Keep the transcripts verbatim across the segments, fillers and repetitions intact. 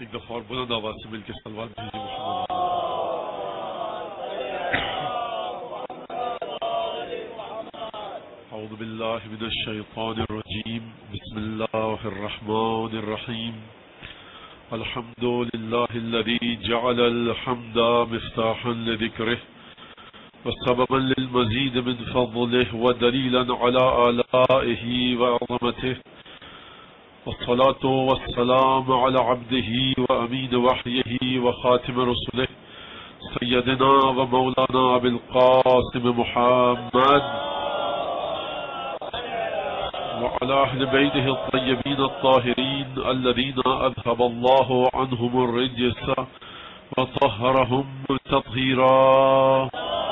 ایک دفعہ اور بلند آواز سے مل کے صلوات بھیجیے محمد. اعوذ باللہ من الشیطان الرجیم. بسم اللہ الرحمن الرحیم. الحمد للہ الذی جعل الحمد مفتاحا لذکرہ وسببا للمزید من فضله ودلیلا على آلائه وعظمته والصلاة والسلام على عبده وأمين وحيه وخاتم رسله سيدنا ومولانا أبي القاسم محمد وعلى أهل بيته الطيبين الطاهرين الذين أذهب الله عنهم الرجس وطهرهم تطهيرا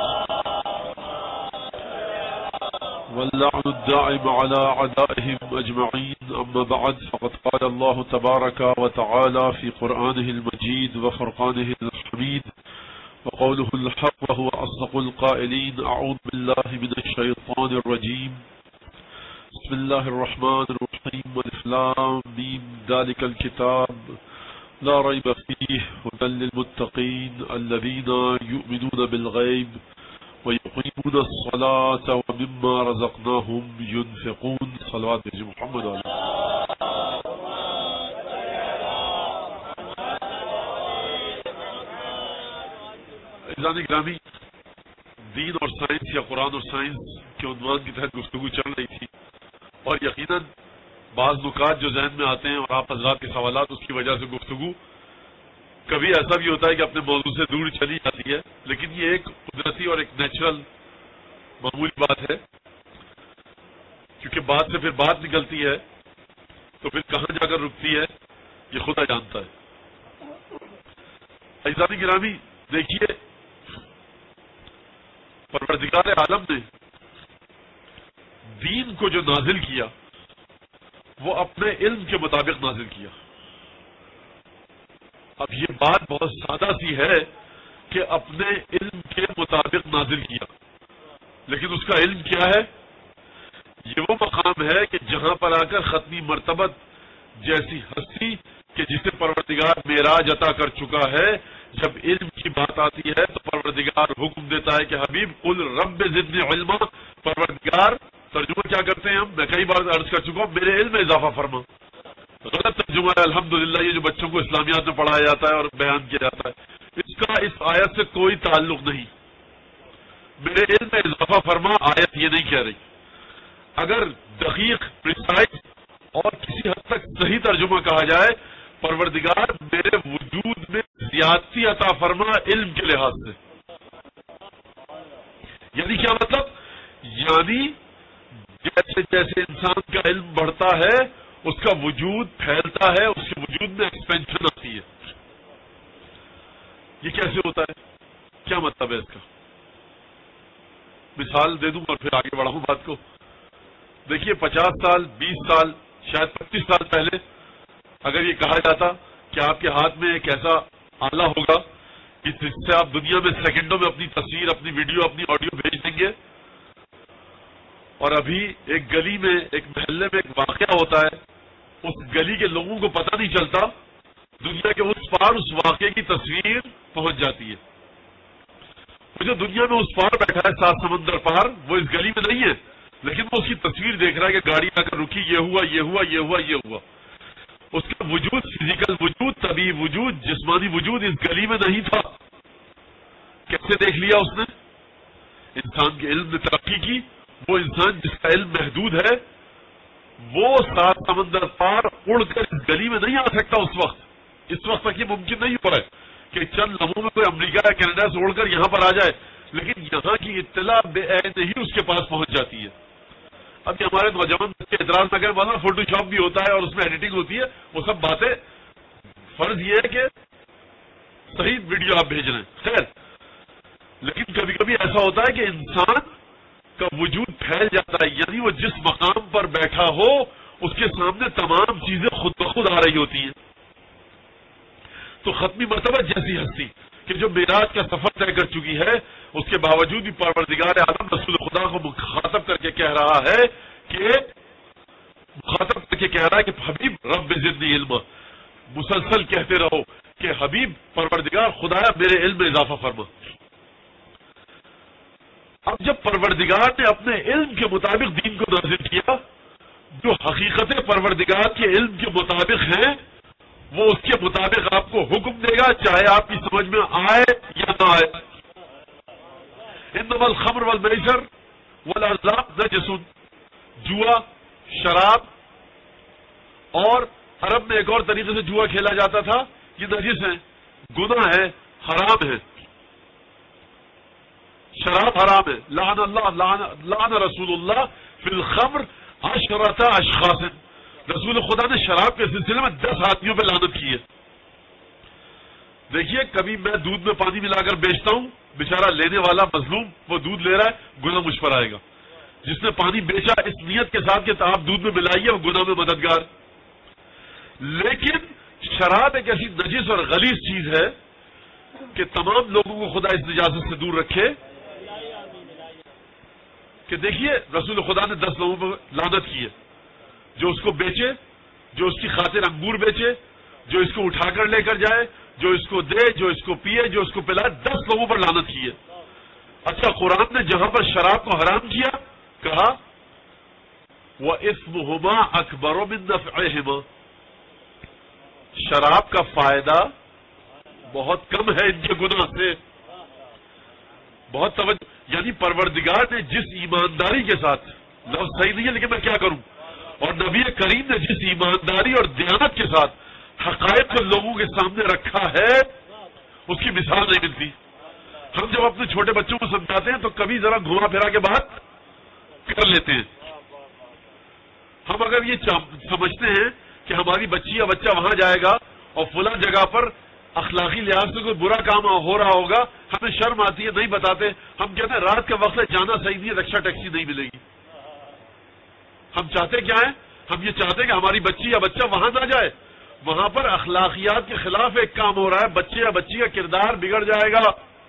واللعن الدائم على أعدائهم أجمعين. أما بعد فقد قال الله تبارك وتعالى في قرآنه المجيد وفرقانه الحميد وقوله الحق وهو أصدق القائلين. أعوذ بالله من الشيطان الرجيم. بسم الله الرحمن الرحيم. ألف لام ميم. ذلك الكتاب لا ريب فيه هدى للمتقين الذين يؤمنون بالغيب ويقيمون الصلاة ومما رزقناهم ينفقون. صلوات بھیجئے محمد علیہ. عزیزان گرامی، دین اور سائنس یا قرآن اور سائنس کے عنوان کے تحت گفتگو چل رہی تھی، اور یقیناً بعض نکات جو ذہن میں آتے ہیں اور آپ حضرات کے سوالات، اس کی وجہ سے گفتگو کبھی ایسا بھی ہوتا ہے کہ اپنے موضوع سے دور چلی جاتی ہے، لیکن یہ ایک قدرتی اور ایک نیچرل معمولی بات ہے، کیونکہ بات سے پھر بات نکلتی ہے تو پھر کہاں جا کر رکتی ہے یہ خدا جانتا ہے. عزیزان گرامی، دیکھیے، پروردگار عالم نے دین کو جو نازل کیا وہ اپنے علم کے مطابق نازل کیا. اب یہ بات بہت سادہ سی ہے کہ اپنے علم کے مطابق نازل کیا، لیکن اس کا علم کیا ہے؟ یہ وہ مقام ہے کہ جہاں پر آ کر ختمی مرتبت جیسی ہستی کہ جسے پروردگار معراج عطا کر چکا ہے، جب علم کی بات آتی ہے تو پروردگار حکم دیتا ہے کہ حبیب قل رب زدنی علما. پروردگار ترجمہ کیا کرتے ہیں؟ ہم میں کئی بار عرض کر چکا ہوں، میرے علم میں اضافہ فرما. غلط ترجمہ ہے الحمدللہ یہ جو بچوں کو اسلامیات میں پڑھایا جاتا ہے اور بیان کیا جاتا ہے، اس کا اس آیت سے کوئی تعلق نہیں. میرے علم میں اضافہ فرما آیت یہ نہیں کہہ رہی. اگر دقیق، پریسائز اور کسی حد تک صحیح ترجمہ کہا جائے، پروردگار میرے وجود میں زیادتی عطا فرما علم کے لحاظ سے. یعنی کیا مطلب؟ یعنی جیسے جیسے انسان کا علم بڑھتا ہے اس کا وجود پھیلتا ہے، اس کے وجود میں ایکسپینشن آتی ہے. یہ کیسے ہوتا ہے؟ کیا مطلب ہے اس کا؟ مثال دے دوں اور پھر آگے بڑھاؤں بات کو. دیکھیے، پچاس سال، بیس سال، شاید پچیس سال پہلے اگر یہ کہا جاتا کہ آپ کے ہاتھ میں ایک ایسا آلہ ہوگا کہ جس سے آپ دنیا میں سیکنڈوں میں اپنی تصویر، اپنی ویڈیو، اپنی آڈیو بھیج دیں گے، اور ابھی ایک گلی میں، ایک محلے میں ایک واقعہ ہوتا ہے، اس گلی کے لوگوں کو پتہ نہیں چلتا، دنیا کے اس پار اس واقعے کی تصویر پہنچ جاتی ہے. وہ جو دنیا میں اس پار بیٹھا ہے، سات سمندر پار، وہ اس گلی میں نہیں ہے، لیکن وہ اس کی تصویر دیکھ رہا ہے کہ گاڑی آ کر رکی، یہ ہوا، یہ ہوا، یہ ہوا، یہ ہوا. اس کا وجود، فزیکل وجود، طبعی وجود، جسمانی وجود اس گلی میں نہیں تھا. کیسے دیکھ لیا اس نے؟ انسان کے علم نے ترقی کی. وہ انسان جس کا علم محدود ہے وہ سات سمندر پار اڑ کر اس گلی میں نہیں آ سکتا. اس وقت اس وقت تک یہ ممکن نہیں ہو رہا ہے کہ چند لمحوں میں کوئی امریکہ یا کینیڈا سے اڑ کر یہاں پر آ جائے، لیکن یہاں کی اطلاع بے عین ہی اس کے پاس پہنچ جاتی ہے. اب یہ ہمارے نوجوان کے اعتراض نہ کریں، بنا فوٹو شاپ بھی ہوتا ہے اور اس میں ایڈیٹنگ ہوتی ہے، وہ سب باتیں، فرض یہ ہے کہ صحیح ویڈیو آپ بھیج رہے ہیں، خیر. لیکن کبھی کبھی ایسا ہوتا ہے کہ انسان کا وجود پھیل جاتا ہے، یعنی وہ جس مقام پر بیٹھا ہو اس کے سامنے تمام چیزیں خود بخود آ رہی ہوتی ہیں. تو ختمی مرتبہ جیسی ہستی کہ جو معراج کا سفر طے کر چکی ہے، اس کے باوجود بھی پروردگار عالم رسول خدا کو مخاطب کر کے کہہ رہا ہے کہ مخاطب کر کے کہہ رہا ہے کہ حبیب رب زدنی علما، مسلسل کہتے رہو کہ حبیب پروردگار خدایا میرے علم میں اضافہ فرما. اب جب پروردگار نے اپنے علم کے مطابق دین کو نازل کیا، جو حقیقت پروردگار کے علم کے مطابق ہیں وہ اس کے مطابق آپ کو حکم دے گا، چاہے آپ کی سمجھ میں آئے یا نہ آئے. انما الخمر والمیسر والازلام نجس، جوا، شراب، اور عرب میں ایک اور طریقے سے جوا کھیلا جاتا تھا، یہ نجس ہیں، گناہ ہے، حرام ہے. شراب حرام ہے. لعن اللہ لعن, لعن رسول اللہ فی الخمر عشرۃ اشخاص، رسول خدا نے شراب کے سلسلے میں دس آدمیوں پہ لعنت کی ہے. دیکھیے کبھی میں دودھ میں پانی ملا کر بیچتا ہوں، بیچارہ لینے والا مظلوم وہ دودھ لے رہا ہے، گناہ مجھ پر آئے گا. جس نے پانی بیچا اس نیت کے ساتھ کہ آپ دودھ میں ملائیے، وہ گناہ میں مددگار. لیکن شراب ایک ایسی نجس اور غلیظ چیز ہے کہ تمام لوگوں کو خدا اس نجاست سے دور رکھے. کہ دیکھیے رسول خدا نے دس لوگوں پر لعنت کی ہے، جو اس کو بیچے، جو اس کی خاطر انگور بیچے، جو اس کو اٹھا کر لے کر جائے، جو اس کو دے، جو اس کو پیے، جو اس کو پلائے، دس لوگوں پر لعنت کی ہے. اچھا قرآن نے جہاں پر شراب کو حرام کیا کہا وَإِثْمُهُمَا أَكْبَرُ مِن نَفْعِهِمَا، شراب کا فائدہ بہت کم ہے ان کے گناہ سے. بہت توجہ، یعنی پروردگار نے جس ایمانداری کے ساتھ، لفظ صحیح نہیں ہے لیکن میں کیا کروں، اور نبی کریم نے جس ایمانداری اور دیانت کے ساتھ حقائق کو لوگوں کے سامنے رکھا ہے اس کی مثال نہیں ملتی. ہم جب اپنے چھوٹے بچوں کو سمجھاتے ہیں تو کبھی ذرا گھما پھرا کے بات کر لیتے ہیں. ہم اگر یہ سمجھتے ہیں کہ ہماری بچی یا بچہ وہاں جائے گا اور فلاں جگہ پر اخلاقی لحاظ سے کوئی برا کام ہو رہا ہوگا، ہمیں شرم آتی ہے، نہیں بتاتے. ہم کہتے ہیں رات کے وقت جانا صحیح نہیں ہے، رکشا ٹیکسی نہیں ملے گی. ہم چاہتے کیا ہیں؟ ہم یہ چاہتے ہیں کہ ہماری بچی یا بچہ وہاں نہ جائے، وہاں پر اخلاقیات کے خلاف ایک کام ہو رہا ہے، بچے یا بچی کا کردار بگڑ جائے گا.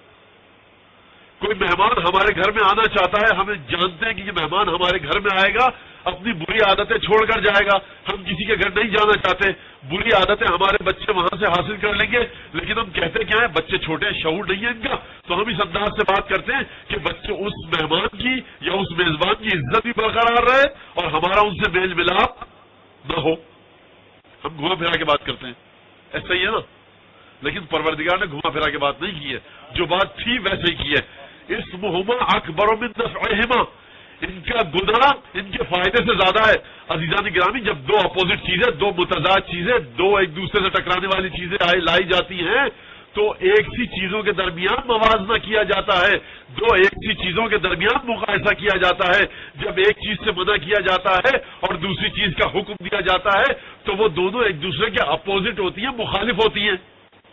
کوئی مہمان ہمارے گھر میں آنا چاہتا ہے، ہمیں جانتے ہیں کہ یہ مہمان ہمارے گھر میں آئے گا، اپنی بری عادتیں چھوڑ کر جائے گا. ہم کسی کے گھر نہیں جانا چاہتے، بری عادتیں ہمارے بچے وہاں سے حاصل کر لیں گے. لیکن ہم کہتے کیا ہیں؟ بچے چھوٹے ہیں، شعور نہیں ہے ان کا، تو ہم اس انداز سے بات کرتے ہیں کہ بچے اس مہمان کی یا اس میزبان کی عزت بھی برقرار رہے اور ہمارا ان سے میل ملاپ نہ ہو. ہم گھما پھرا کے بات کرتے ہیں، ایسا ہی ہے نا. لیکن پروردگار نے گھما پھرا کے بات نہیں کی ہے، جو بات تھی ویسے ہی کی ہے. اسمہما اکبر من نفعہما، ان کا گناہ ان کے فائدے سے زیادہ ہے. عزیزان گرامی، جب دو اپوزٹ چیزیں، دو متضاد چیزیں، دو ایک دوسرے سے ٹکرانے والی چیزیں لائی جاتی ہیں تو ایک سی چیزوں کے درمیان موازنہ کیا جاتا ہے، دو ایک سی چیزوں کے درمیان مقایسہ کیا جاتا ہے. جب ایک چیز سے منع کیا جاتا ہے اور دوسری چیز کا حکم دیا جاتا ہے تو وہ دونوں ایک دوسرے کے اپوزٹ ہوتی ہیں، مخالف ہوتی ہیں.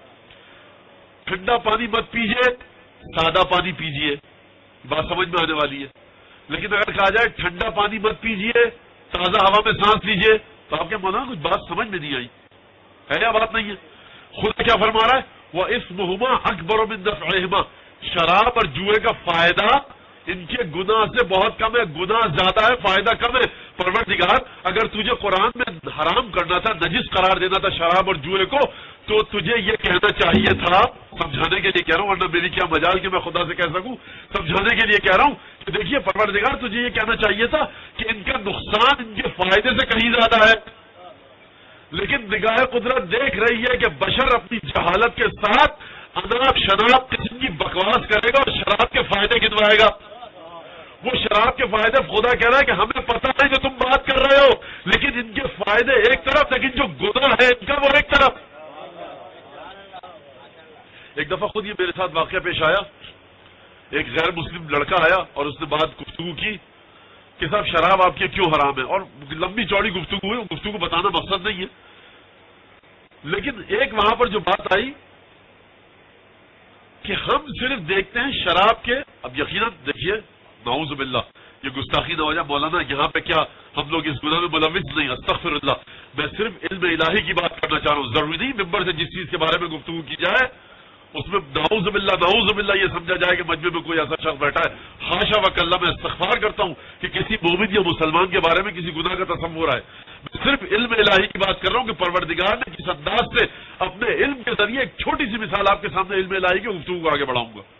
ٹھنڈا پانی مت پیجیے، سادہ پانی پیجیے، بات سمجھ میں آنے والی ہے. لیکن اگر کہا جائے ٹھنڈا پانی مت پیجیے، تازہ ہوا میں سانس لیجیے، تو آپ کیا مانا؟ کچھ بات سمجھ میں نہیں آئی ہے یا بات نہیں ہے؟ خدا کیا فرما رہا ہے؟ وَإِثْمُهُمَا أَكْبَرُ مِن نَفْعِهِمَا، شراب اور جوئے کا فائدہ ان کے گناہ سے بہت کم ہے. گناہ زیادہ ہے، فائدہ کم ہے. پروردگار اگر تجھے قرآن میں حرام کرنا تھا، نجس قرار دینا تھا شراب اور جوئے کو، تو تجھے یہ کہنا چاہیے تھا. سمجھانے کے لیے کہہ رہا ہوں، ورنہ میری کیا مجال کہ میں خدا سے کہہ سکوں. سمجھانے کے لیے کہہ رہا ہوں کہ دیکھیے پروردگار تجھے یہ کہنا چاہیے تھا کہ ان کا نقصان ان کے فائدے سے کہیں زیادہ ہے. لیکن نگاہ قدرت دیکھ رہی ہے کہ بشر اپنی جہالت کے ساتھ اناپ شناپ قسم کی بکواس کرے گا اور شراب کے فائدے گنوائے گا. وہ شراب کے فائدے خدا کہہ رہا ہے کہ ہمیں پتہ ہے جو تم بات کر رہے ہو، لیکن ان کے فائدے ایک طرف، لیکن جو گناہ ہے ان کا وہ ایک طرف. ایک دفعہ خود یہ میرے ساتھ واقعہ پیش آیا. ایک غیر مسلم لڑکا آیا اور اس نے بات گفتگو کی کہ صاحب شراب آپ کے کیوں حرام ہے، اور لمبی چوڑی گفتگو ہوئی. گفتگو بتانا مقصد نہیں ہے، لیکن ایک وہاں پر جو بات آئی کہ ہم صرف دیکھتے ہیں شراب کے. اب یقیناً دیکھیے نعوذ باللہ یہ گستاخی نہ ہو جائے، مولانا یہاں پہ کیا ہم لوگ اس گناہ میں ملوث نہیں، استغفر اللہ. میں صرف علم الہی کی بات کرنا چاہ رہا ہوں. ضروری نہیں ممبر سے جس چیز کے بارے میں گفتگو کی جائے اس میں نعوذ باللہ نعوذ باللہ یہ سمجھا جائے کہ مجمع میں کوئی ایسا شخص بیٹھا ہے. حاشا وکلا، میں استغفار کرتا ہوں کہ کسی کسی مومن یا مسلمان کے بارے میں کسی گناہ کا تصور ہے. میں صرف علم الہی کی بات کر رہا ہوں کہ پروردگار نے کس انداز سے اپنے علم کے ذریعے ایک چھوٹی سی مثال آپ کے سامنے علم الہی کی گفتگو کو آگے بڑھاؤں گا.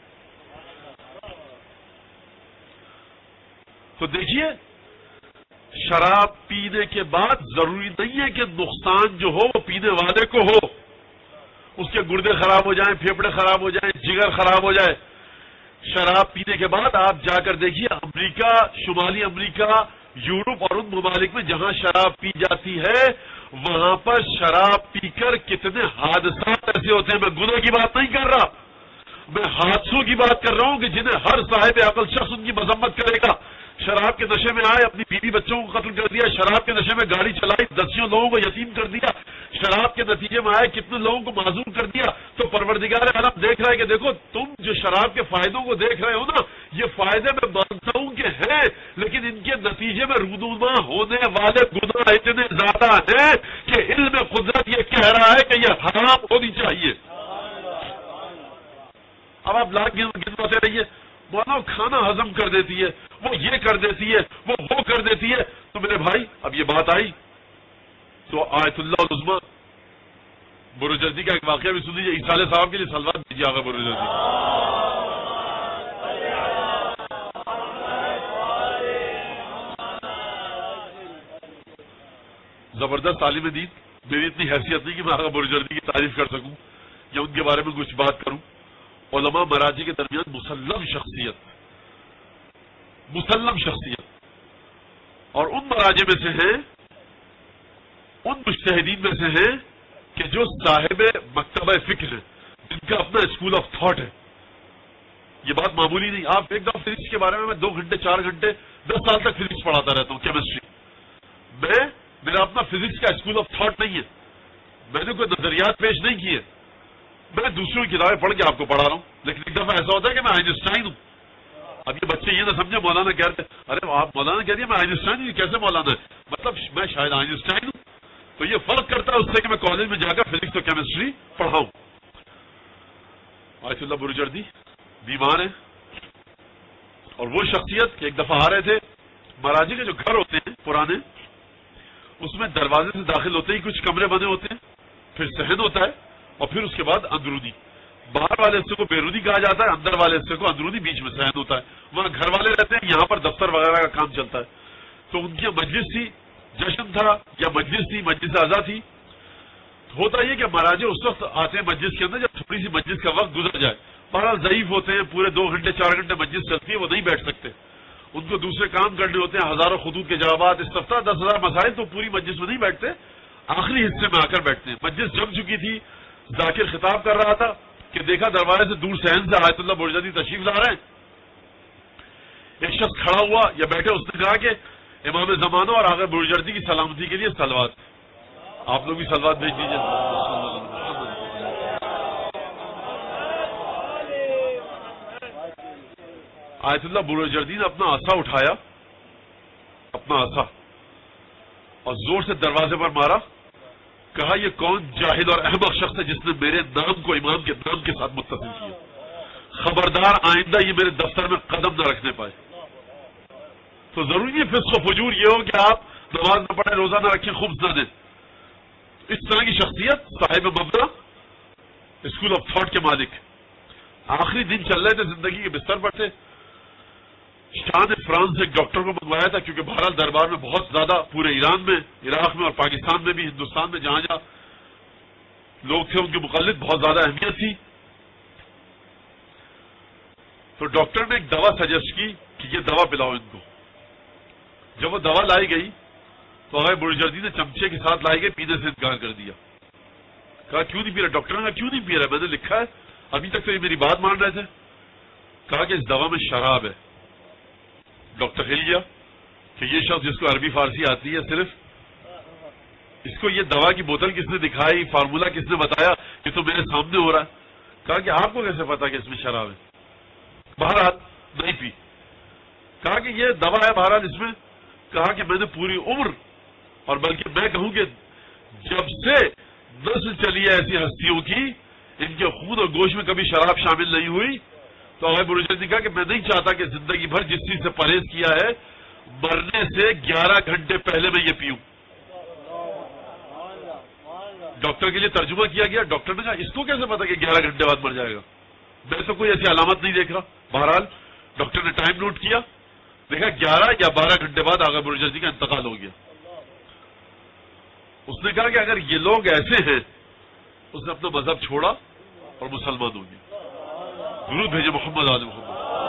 تو دیکھیے شراب پینے کے بعد ضروری نہیں ہے کہ نقصان جو ہو وہ پینے والے کو ہو، اس کے گردے خراب ہو جائیں، پھیپھڑے خراب ہو جائیں، جگر خراب ہو جائے. شراب پینے کے بعد آپ جا کر دیکھیے امریکہ، شمالی امریکہ، یورپ اور ان ممالک میں جہاں شراب پی جاتی ہے وہاں پر شراب پی کر کتنے حادثات ایسے ہوتے ہیں. میں گناہ کی بات نہیں کر رہا، میں حادثوں کی بات کر رہا ہوں کہ جنہیں ہر صاحب عقل شخص ان کی مذمت کرے گا. شراب کے نشے میں آئے، اپنی بیوی بچوں کو قتل کر دیا. شراب کے نشے میں گاڑی چلائی، دسیوں لوگوں کو یتیم کر دیا. شراب کے نتیجے میں آئے، کتنے لوگوں کو معذور کر دیا. تو پروردگار عالم دیکھ رہا ہے کہ دیکھو تم جو شراب کے فائدوں کو دیکھ رہے ہو نا، یہ فائدے میں مانتا ہوں کہ ہیں، لیکن ان کے نتیجے میں رونما ہونے والے گناہ اتنے زیادہ ہیں کہ علم قدرت یہ کہہ رہا ہے کہ یہ حرام ہونی چاہیے. اب آپ لاکھ گنواتے رہیے، مانو کھانا ہضم کر دیتی ہے، وہ یہ کر دیتی ہے، وہ وہ کر دیتی ہے. تو میرے بھائی اب یہ بات آئی تو آیت اللہ العظمیٰ بروجردی کا ایک واقعہ بھی سن لیجیے. ایسال صاحب کے لیے سلوات دیجیے آقا بروجردی. زبردست عالم دین، میری اتنی حیثیت نہیں کہ میں آقا بروجردی کی تعریف کر سکوں یا ان کے بارے میں کچھ بات کروں. علماء مراجع کے درمیان مسلم شخصیت مسلم شخصیت اور ان مراجع میں سے ہیں، ان مجتہدین میں سے ہیں کہ جو صاحب مکتبہ فکر ہیں، جن کا اپنا اسکول آف تھاٹ ہے. یہ بات معمولی نہیں. آپ ایک دم فزکس کے بارے میں میں دو گھنٹے چار گھنٹے دس سال تک فزکس پڑھاتا رہتا ہوں، کیمسٹری. میں میرا اپنا فزکس کا اسکول آف تھاٹ نہیں ہے، میں نے کوئی نظریات پیش نہیں کیے، میں دوسروں کی کتابیں پڑھ کے آپ کو پڑھا رہا ہوں. لیکن ایک دفعہ ایسا ہوتا ہے کہ میں آئنسٹائن ہوں. اب یہ بچے یہ نہ سمجھے مولانا کہہ رہے ارے آپ مولانا کہہ دیا میں آئنسٹائن ہوں، کیسے مولانا ہے؟ مطلب میں شاید آئنسٹائن ہوں. تو یہ فرق کرتا ہے اس سے کہ میں کالج میں جا کر فزکس اور کیمسٹری پڑھاؤں. آیت اللہ بروجردی بیمار ہیں اور وہ شخصیت کہ ایک دفعہ آ رہے تھے. مراجع کے جو گھر ہوتے ہیں پرانے، اس میں دروازے سے داخل ہوتے ہی کچھ کمرے بنے ہوتے ہیں، پھر صحن ہوتا ہے اور پھر اس کے بعد اندرونی. باہر والے حصے کو بیرونی کہا جاتا ہے، اندر والے حصے کو اندرونی، بیچ میں صحن ہوتا ہے. وہاں گھر والے رہتے ہیں، یہاں پر دفتر وغیرہ کا کام چلتا ہے. تو ان کی مجلس تھی، جشن تھا یا مجلس تھی، مجلس اعضا تھی. ہوتا یہ کہ مراجع اس وقت آتے ہیں مجلس کے اندر جب تھوڑی سی مجلس کا وقت گزر جائے. بہرحال ضعیف ہوتے ہیں، پورے دو گھنٹے چار گھنٹے مجلس چلتی ہے، وہ نہیں بیٹھ سکتے، ان کو دوسرے کام کرنے ہوتے ہیں، ہزاروں خطوط کے جوابات، استفتاء، دس ہزار مسائل. تو پوری مجلس میں نہیں بیٹھتے، آخری حصے میں آ کر بیٹھتے ہیں. مجلس جم چکی تھی، ذاکر خطاب کر رہا تھا کہ دیکھا دروازے سے دور صحن سے آیت اللہ بروجردی تشریف لا رہے ہیں. ایک شخص کھڑا ہوا یا بیٹھے، اس نے کہا کہ امام زمانہ اور آقا بروجردی کی سلامتی کے لیے صلوات. آپ لوگ بھی صلوات بھیج دیجیے. آیت اللہ بروجردی نے اپنا عصا اٹھایا، اپنا عصا، اور زور سے دروازے پر مارا. کہا یہ کون جاہل اور احمق شخص ہے جس نے میرے نام کو امام کے نام کے ساتھ متصل کیا؟ خبردار آئندہ یہ میرے دفتر میں قدم نہ رکھنے پائے. تو ضروری ہے فسق و فجور یہ ہو کہ آپ نماز نہ پڑھیں، روزہ نہ رکھیں، خبز نہ دیں. اس طرح کی شخصیت صاحب مبدا، اسکول آف تھاٹ کے مالک. آخری دن چل رہے تھے، زندگی کے بستر پر تھے. شاہ نے فرانس سے ایک ڈاکٹر کو منگوایا تھا کیونکہ بہرحال دربار میں بہت زیادہ، پورے ایران میں، عراق میں اور پاکستان میں بھی، ہندوستان میں جہاں جہاں لوگ تھے ان کے مقلد بہت زیادہ اہمیت تھی. تو ڈاکٹر نے ایک دوا سجیسٹ کی کہ یہ دوا پلاؤ ان کو. جب وہ دوا لائی گئی تو آقا بروجردی نے چمچے کے ساتھ لائی گئی، پینے سے انکار کر دیا. کہا کیوں نہیں پی رہا؟ ڈاکٹر نے کہا کیوں نہیں پی رہا؟ میں نے لکھا ہے، ابھی تک تو یہ میری بات مان رہے تھے. کہا کہ اس دوا میں شراب ہے. ڈاکٹر ہل گیا کہ یہ شخص جس کو عربی فارسی آتی ہے صرف، اس کو یہ دوا کی بوتل کس نے دکھائی، فارمولا کس نے بتایا؟ یہ تو میرے سامنے ہو رہا ہے. کہا کہ آپ کو کیسے پتا کہ اس میں شراب ہے؟ بہرحال نہیں پی. کہا کہ یہ دوا ہے بہرحال اس میں. کہا کہ میں نے پوری عمر، اور بلکہ میں کہوں کہ جب سے نسل چلی ہے ایسی ہستیوں کی، ان کے خون اور گوشت میں کبھی شراب شامل نہیں ہوئی. تو آقا بروجردی نے کہا کہ میں نہیں چاہتا کہ زندگی بھر جس چیز سے پرہیز کیا ہے مرنے سے گیارہ گھنٹے پہلے میں یہ پیوں. ڈاکٹر کے لیے ترجمہ کیا گیا. ڈاکٹر نے کہا اس کو کیسے پتا کہ گیارہ گھنٹے بعد مر جائے گا؟ میں تو کوئی ایسی علامت نہیں دیکھ رہا. بہرحال ڈاکٹر نے ٹائم نوٹ کیا, دیکھا گیارہ یا بارہ گھنٹے بعد آغا برجستی کا انتقال ہو گیا. اس نے کہا کہ اگر یہ لوگ ایسے ہیں, اس نے اپنا مذہب چھوڑا اور مسلمان ہو گیا. درود بھیجے محمد آل محمد.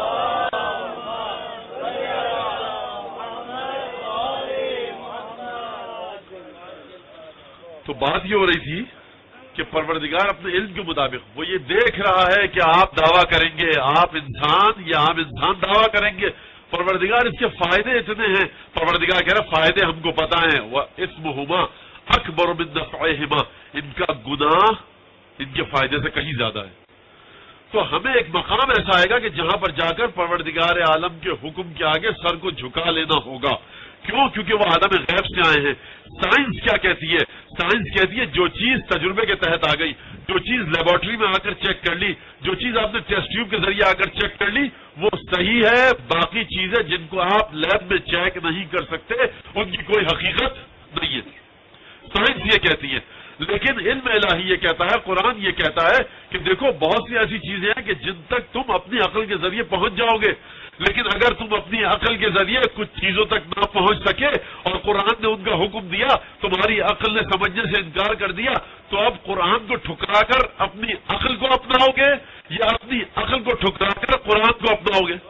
تو بات یہ ہو رہی تھی کہ پروردگار اپنے علم کے مطابق وہ یہ دیکھ رہا ہے کہ آپ دعویٰ کریں گے, آپ انسان یا عام انسان دعویٰ کریں گے. پروردگار اس کے فائدے اتنے ہیں, پروردگار کہہ رہا فائدے ہم کو پتا ہیں. وَإِثْمُهُمَا أَكْبَرُ مِن نَفْعِهِمَا, ان کا گناہ ان کے فائدے سے کہیں زیادہ ہے. تو ہمیں ایک مقام ایسا آئے گا کہ جہاں پر جا کر پروردگار عالم کے حکم کے آگے سر کو جھکا لینا ہوگا. کیوں؟ کیونکہ وہ عالم غیب سے آئے ہیں. سائنس کیا کہتی ہے؟ سائنس کہتی ہے جو چیز تجربے کے تحت آ گئی, جو چیز لیبارٹری میں آ کر چیک کر لی, جو چیز آپ نے ٹیسٹ ٹیوب کے ذریعے آ کر چیک کر لی, وہ صحیح ہے. باقی چیزیں جن کو آپ لیب میں چیک نہیں کر سکتے ان کی کوئی حقیقت نہیں ہے. سائنس یہ کہتی ہے. لیکن علم الہی یہ کہتا ہے, قرآن یہ کہتا ہے کہ دیکھو بہت سی ایسی چیزیں ہیں کہ جن تک تم اپنی عقل کے ذریعے پہنچ جاؤ گے, لیکن اگر تم اپنی عقل کے ذریعے کچھ چیزوں تک نہ پہنچ سکے اور قرآن نے ان کا حکم دیا, تمہاری عقل نے سمجھنے سے انکار کر دیا, تو اب قرآن کو ٹھکرا کر اپنی عقل کو اپناؤ گے یا اپنی عقل کو ٹھکرا کر قرآن کو اپناؤ گے؟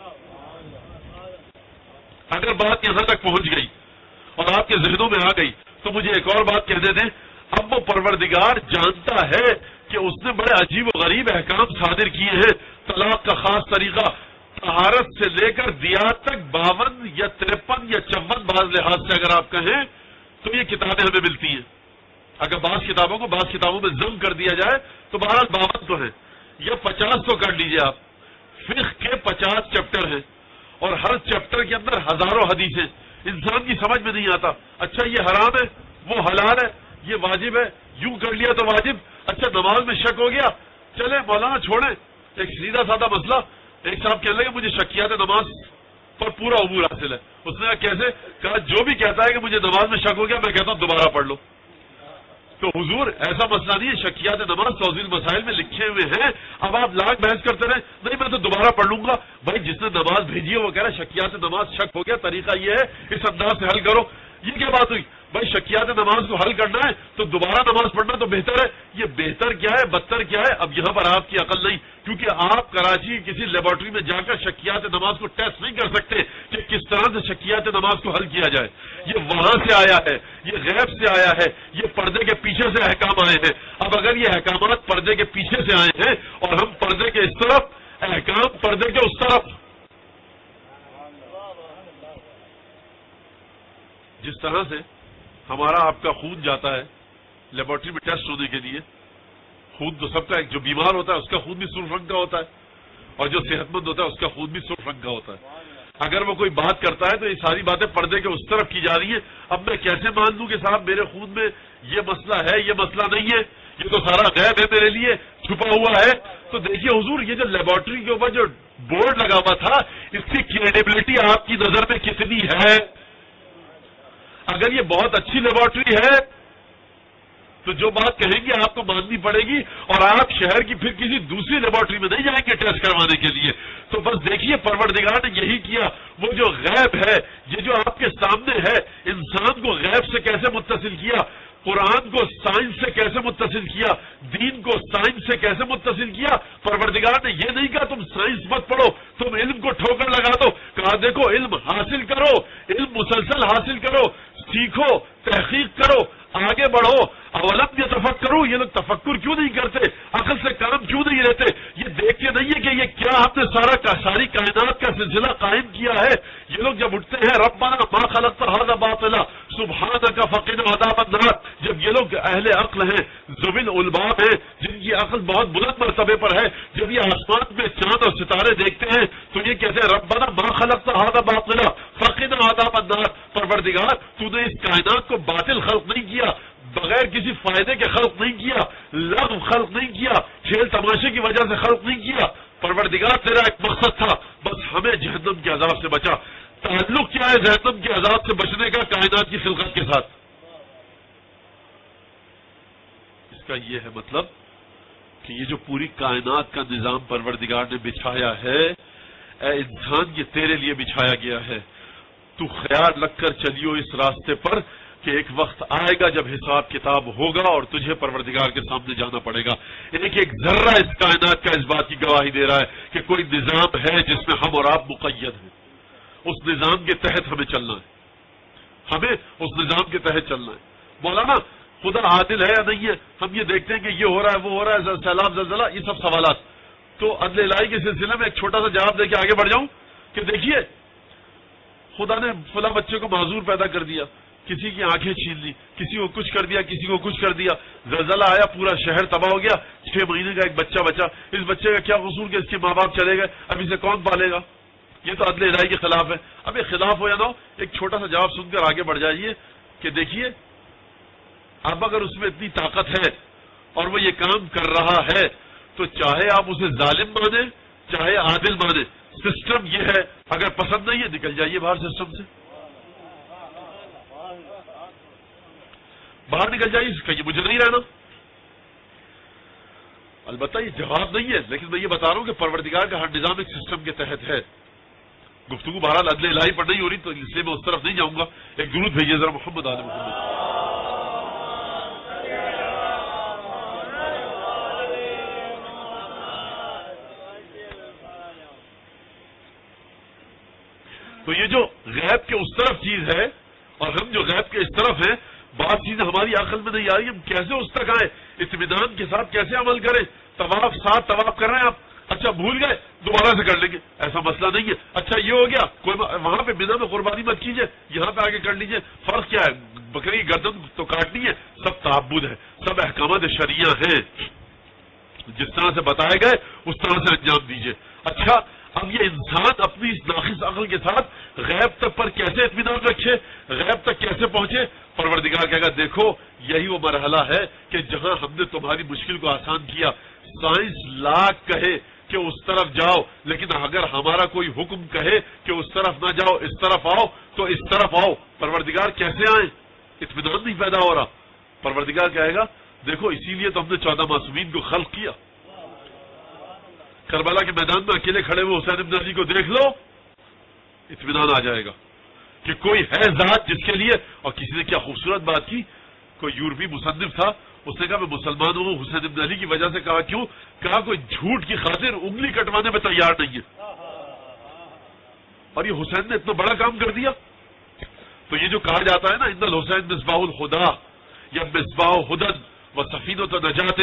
اگر بات یہاں تک پہنچ گئی اور آپ کے ذہنوں میں آ گئی تو مجھے ایک اور بات کہنے دیں. اب وہ پروردگار جانتا ہے کہ اس نے بڑے عجیب و غریب احکام صادر کیے ہیں. طلاق کا خاص طریقہ, طہارت سے لے کر دیات تک باون یا ترپن یا چون بعض لحاظ سے اگر آپ کہیں تو یہ کتابیں ہمیں ملتی ہیں. اگر بعض کتابوں کو بعض کتابوں میں ضم کر دیا جائے تو بہرحال باون تو ہیں, یا پچاس تو کر لیجیے آپ. فقہ کے پچاس چیپٹر ہیں اور ہر چیپٹر کے اندر ہزاروں حدیثیں. انسان کی سمجھ میں نہیں آتا, اچھا یہ حرام ہے, وہ حلال ہے, یہ واجب ہے, یوں کر لیا تو واجب. اچھا نماز میں شک ہو گیا, چلے مولانا چھوڑیں, ایک سیدھا سادہ مسئلہ. ایک صاحب کہنے لگے مجھے شکیات نماز پر پورا عبور حاصل ہے. اس نے کہا کیسے؟ کہا جو بھی کہتا ہے کہ مجھے نماز میں شک ہو گیا, میں کہتا ہوں دوبارہ پڑھ لو. تو حضور ایسا مسئلہ نہیں ہے, شکیات نماز توضیح مسائل میں لکھے ہوئے ہیں. اب آپ لاکھ بحث کرتے رہے, نہیں میں تو دوبارہ پڑھ لوں گا. بھائی جس نے نماز بھیجی ہے وہ کہہ رہا ہے شکیات نماز شک ہو گیا, طریقہ یہ ہے اس انداز سے حل کرو. یہ کیا بات ہوئی؟ بھائی شکیات نماز کو حل کرنا ہے تو دوبارہ نماز پڑھنا تو بہتر ہے. یہ بہتر کیا ہے, بدتر کیا ہے؟ اب یہاں پر آپ کی عقل نہیں, کیونکہ آپ کراچی کسی لیبارٹری میں جا کر شکیات نماز کو ٹیسٹ نہیں کر سکتے کہ کس طرح سے شکیات نماز کو حل کیا جائے. یہ وہاں سے آیا ہے, یہ غیب سے آیا ہے, یہ پردے کے پیچھے سے احکام آئے ہیں. اب اگر یہ احکامات پردے کے پیچھے سے آئے ہیں اور ہم پردے کے اس طرف, احکام پردے کے اس طرف, جس طرح سے ہمارا آپ کا خون جاتا ہے لیبارٹری میں ٹیسٹ ہونے کے لیے, خون تو سب کا, جو بیمار ہوتا ہے اس کا خون بھی سرخ رنگ کا ہوتا ہے اور جو صحت مند ہوتا ہے اس کا خون بھی سرخ رنگ کا ہوتا ہے. اگر وہ کوئی بات کرتا ہے تو یہ ساری باتیں پردے کے اس طرف کی جا رہی ہیں. اب میں کیسے مان لوں کہ صاحب میرے خون میں یہ مسئلہ ہے, یہ مسئلہ نہیں ہے؟ یہ تو سارا غیب ہے میرے لیے, چھپا ہوا ہے. تو دیکھیے حضور, یہ جو لیبارٹری کے اوپر جو بورڈ لگا ہوا تھا, اس کی کریڈیبلٹی آپ کی نظر میں کتنی ہے؟ اگر یہ بہت اچھی لیبارٹری ہے تو جو بات کہیں گے آپ کو ماننی پڑے گی, اور آپ شہر کی پھر کسی دوسری لیبارٹری میں نہیں جائیں گے ٹیسٹ کروانے کے لیے. تو بس دیکھیے پروردگار نے یہی کیا. وہ جو غیب ہے, یہ جو آپ کے سامنے ہے, انسان کو غیب سے کیسے متصل کیا, قرآن کو سائنس سے کیسے متصل کیا, دین کو سائنس سے کیسے متصل کیا. پروردگار نے یہ نہیں کہا تم سائنس مت پڑھو, تم علم کو ٹھوکر لگا دو. کہا دیکھو علم حاصل کرو, علم مسلسل حاصل کرو, سیکھو, تحقیق کرو, آگے بڑھو. اولم یہ تفکرو, یہ لوگ تفکر کیوں نہیں کرتے, عقل سے کام کیوں نہیں لیتے؟ یہ دیکھتے نہیں ہے کہ یہ کیا ہم نے سارا کا ساری کائنات کا سلسلہ قائم کیا ہے. یہ لوگ جب اٹھتے ہیں ربنا ما خلقت هذا باطلا سبحانك فقنا عذاب النار, جب یہ لوگ اہل عقل ہیں, ذوی الالباب ہیں, جن کی عقل بہت بلند مرتبے پر ہے, جب یہ آسمان میں چاند اور ستارے دیکھتے ہیں تو یہ کہتے ہیں ربنا ما خلقت هذا باطلا فقنا عذاب النار. پروردگار تو نے اس کائنات کو باطل خلق نہیں کیا, بغیر کسی فائدے کے خلق نہیں کیا, لغو خلق نہیں کیا, کھیل تماشے کی وجہ سے خلق نہیں کیا. پروردگار تیرا ایک مقصد تھا, بس ہمیں جہنم کے عذاب سے بچا. تعلق کیا ہے جہنم کے عذاب سے بچنے کا کائنات کی خلقت کے ساتھ؟ اس کا یہ ہے مطلب کہ یہ جو پوری کائنات کا نظام پروردگار نے بچھایا ہے، اے انسان یہ تیرے لیے بچھایا گیا ہے. تو خیال رکھ کر چلیو اس راستے پر کہ ایک وقت آئے گا جب حساب کتاب ہوگا اور تجھے پروردگار کے سامنے جانا پڑے گا. ایک ایک ذرہ اس کائنات کا اس بات کی گواہی دے رہا ہے کہ کوئی نظام ہے جس میں ہم اور آپ مقید ہیں. اس نظام کے تحت ہمیں چلنا ہے، ہمیں اس نظام کے تحت چلنا ہے. مولانا خدا عادل ہے یا نہیں ہے؟ ہم یہ دیکھتے ہیں کہ یہ ہو رہا ہے، وہ ہو رہا ہے، سیلاب زلزلہ، یہ سب سوالات. تو عدل الہی کے سلسلے میں ایک چھوٹا سا جواب دے کے آگے بڑھ جاؤں کہ دیکھیے خدا نے فلاں بچے کو معذور پیدا کر دیا، کسی کی آنکھیں چھین لی، کسی کو کچھ کر دیا، کسی کو کچھ کر دیا، زلزلہ آیا پورا شہر تباہ ہو گیا، چھ مہینے کا ایک بچہ بچا. اس بچے کا کیا قصور کہ اس کے ماں باپ چلے گئے؟ اب اسے کون پالے گا؟ یہ تو عدل الہی کے خلاف ہے. اب یہ خلاف ہو یا نہ ہو، ایک چھوٹا سا جواب سن کر آگے بڑھ جائیے کہ دیکھیے اب اگر اس میں اتنی طاقت ہے اور وہ یہ کام کر رہا ہے تو چاہے آپ اسے ظالم مانیں چاہے عادل مانیں، سسٹم یہ ہے. اگر پسند نہیں ہے نکل جائیے باہر سسٹم سے، باہر نکل جائیے، کہیں مجھے نہیں رہنا. البتہ یہ جواب نہیں ہے، لیکن میں یہ بتا رہا ہوں کہ پروردگار کا ہر نظام ایک سسٹم کے تحت ہے. گفتگو بہرحال عدل الہی پر نہیں ہو رہی تو اس لیے میں اس طرف نہیں جاؤں گا. ایک درود بھیجیے ذرا محمد آل محمد. تو یہ جو غیب کے اس طرف چیز ہے اور ہم جو غیب کے اس طرف ہیں، بات چیزیں ہماری عقل میں نہیں آ رہی، ہم کیسے اس تک آئیں؟ اطمینان کے ساتھ کیسے عمل کریں؟ طواف ساتھ طواف کر رہے ہیں آپ، اچھا بھول گئے دوبارہ سے کر لیں گے، ایسا مسئلہ نہیں ہے. اچھا یہ ہو گیا، کوئی وہاں پہ بنا میں قربانی مت کیجیے، یہاں پہ آگے کر لیجیے. فرق کیا ہے؟ بکری کی گردن تو کاٹنی ہے، سب تعبد ہے، سب احکامات شرعیہ ہیں، جس طرح سے بتائے گئے اس طرح سے انجام دیجیے. اچھا اب یہ انسان اپنی اس ناقص عقل کے ساتھ غیب تک پر کیسے اطمینان رکھے، غیب تک کیسے پہنچے؟ پروردگار کہے گا دیکھو یہی وہ مرحلہ ہے کہ جہاں ہم نے تمہاری مشکل کو آسان کیا. سائنس لاکھ کہے کہ اس طرف جاؤ، لیکن اگر ہمارا کوئی حکم کہے کہ اس طرف نہ جاؤ اس طرف آؤ تو اس طرف آؤ. پروردگار کیسے آئیں؟ اطمینان نہیں پیدا ہو رہا. پروردگار کہے گا دیکھو اسی لیے تو ہم نے چودہ معصومین کو خلق کیا. کربلا کے میدان میں اکیلے کھڑے ہوئے حسین ابن علی کو دیکھ لو، اطمینان آ جائے گا کہ کوئی ہے ذات جس کے لیے. اور کسی نے کیا خوبصورت بات کی، کوئی یورپی مصنف تھا، اس نے کہا میں مسلمان ہوں حسین ابن علی کی وجہ سے. کہا کیوں؟ کہا کوئی جھوٹ کی خاطر انگلی کٹوانے میں تیار نہیں ہے، اور یہ حسین نے اتنا بڑا کام کر دیا. تو یہ جو کہا جاتا ہے نا ان الحسین مصباح الخدا یا مصباح ہدن و سفینۃ نجات،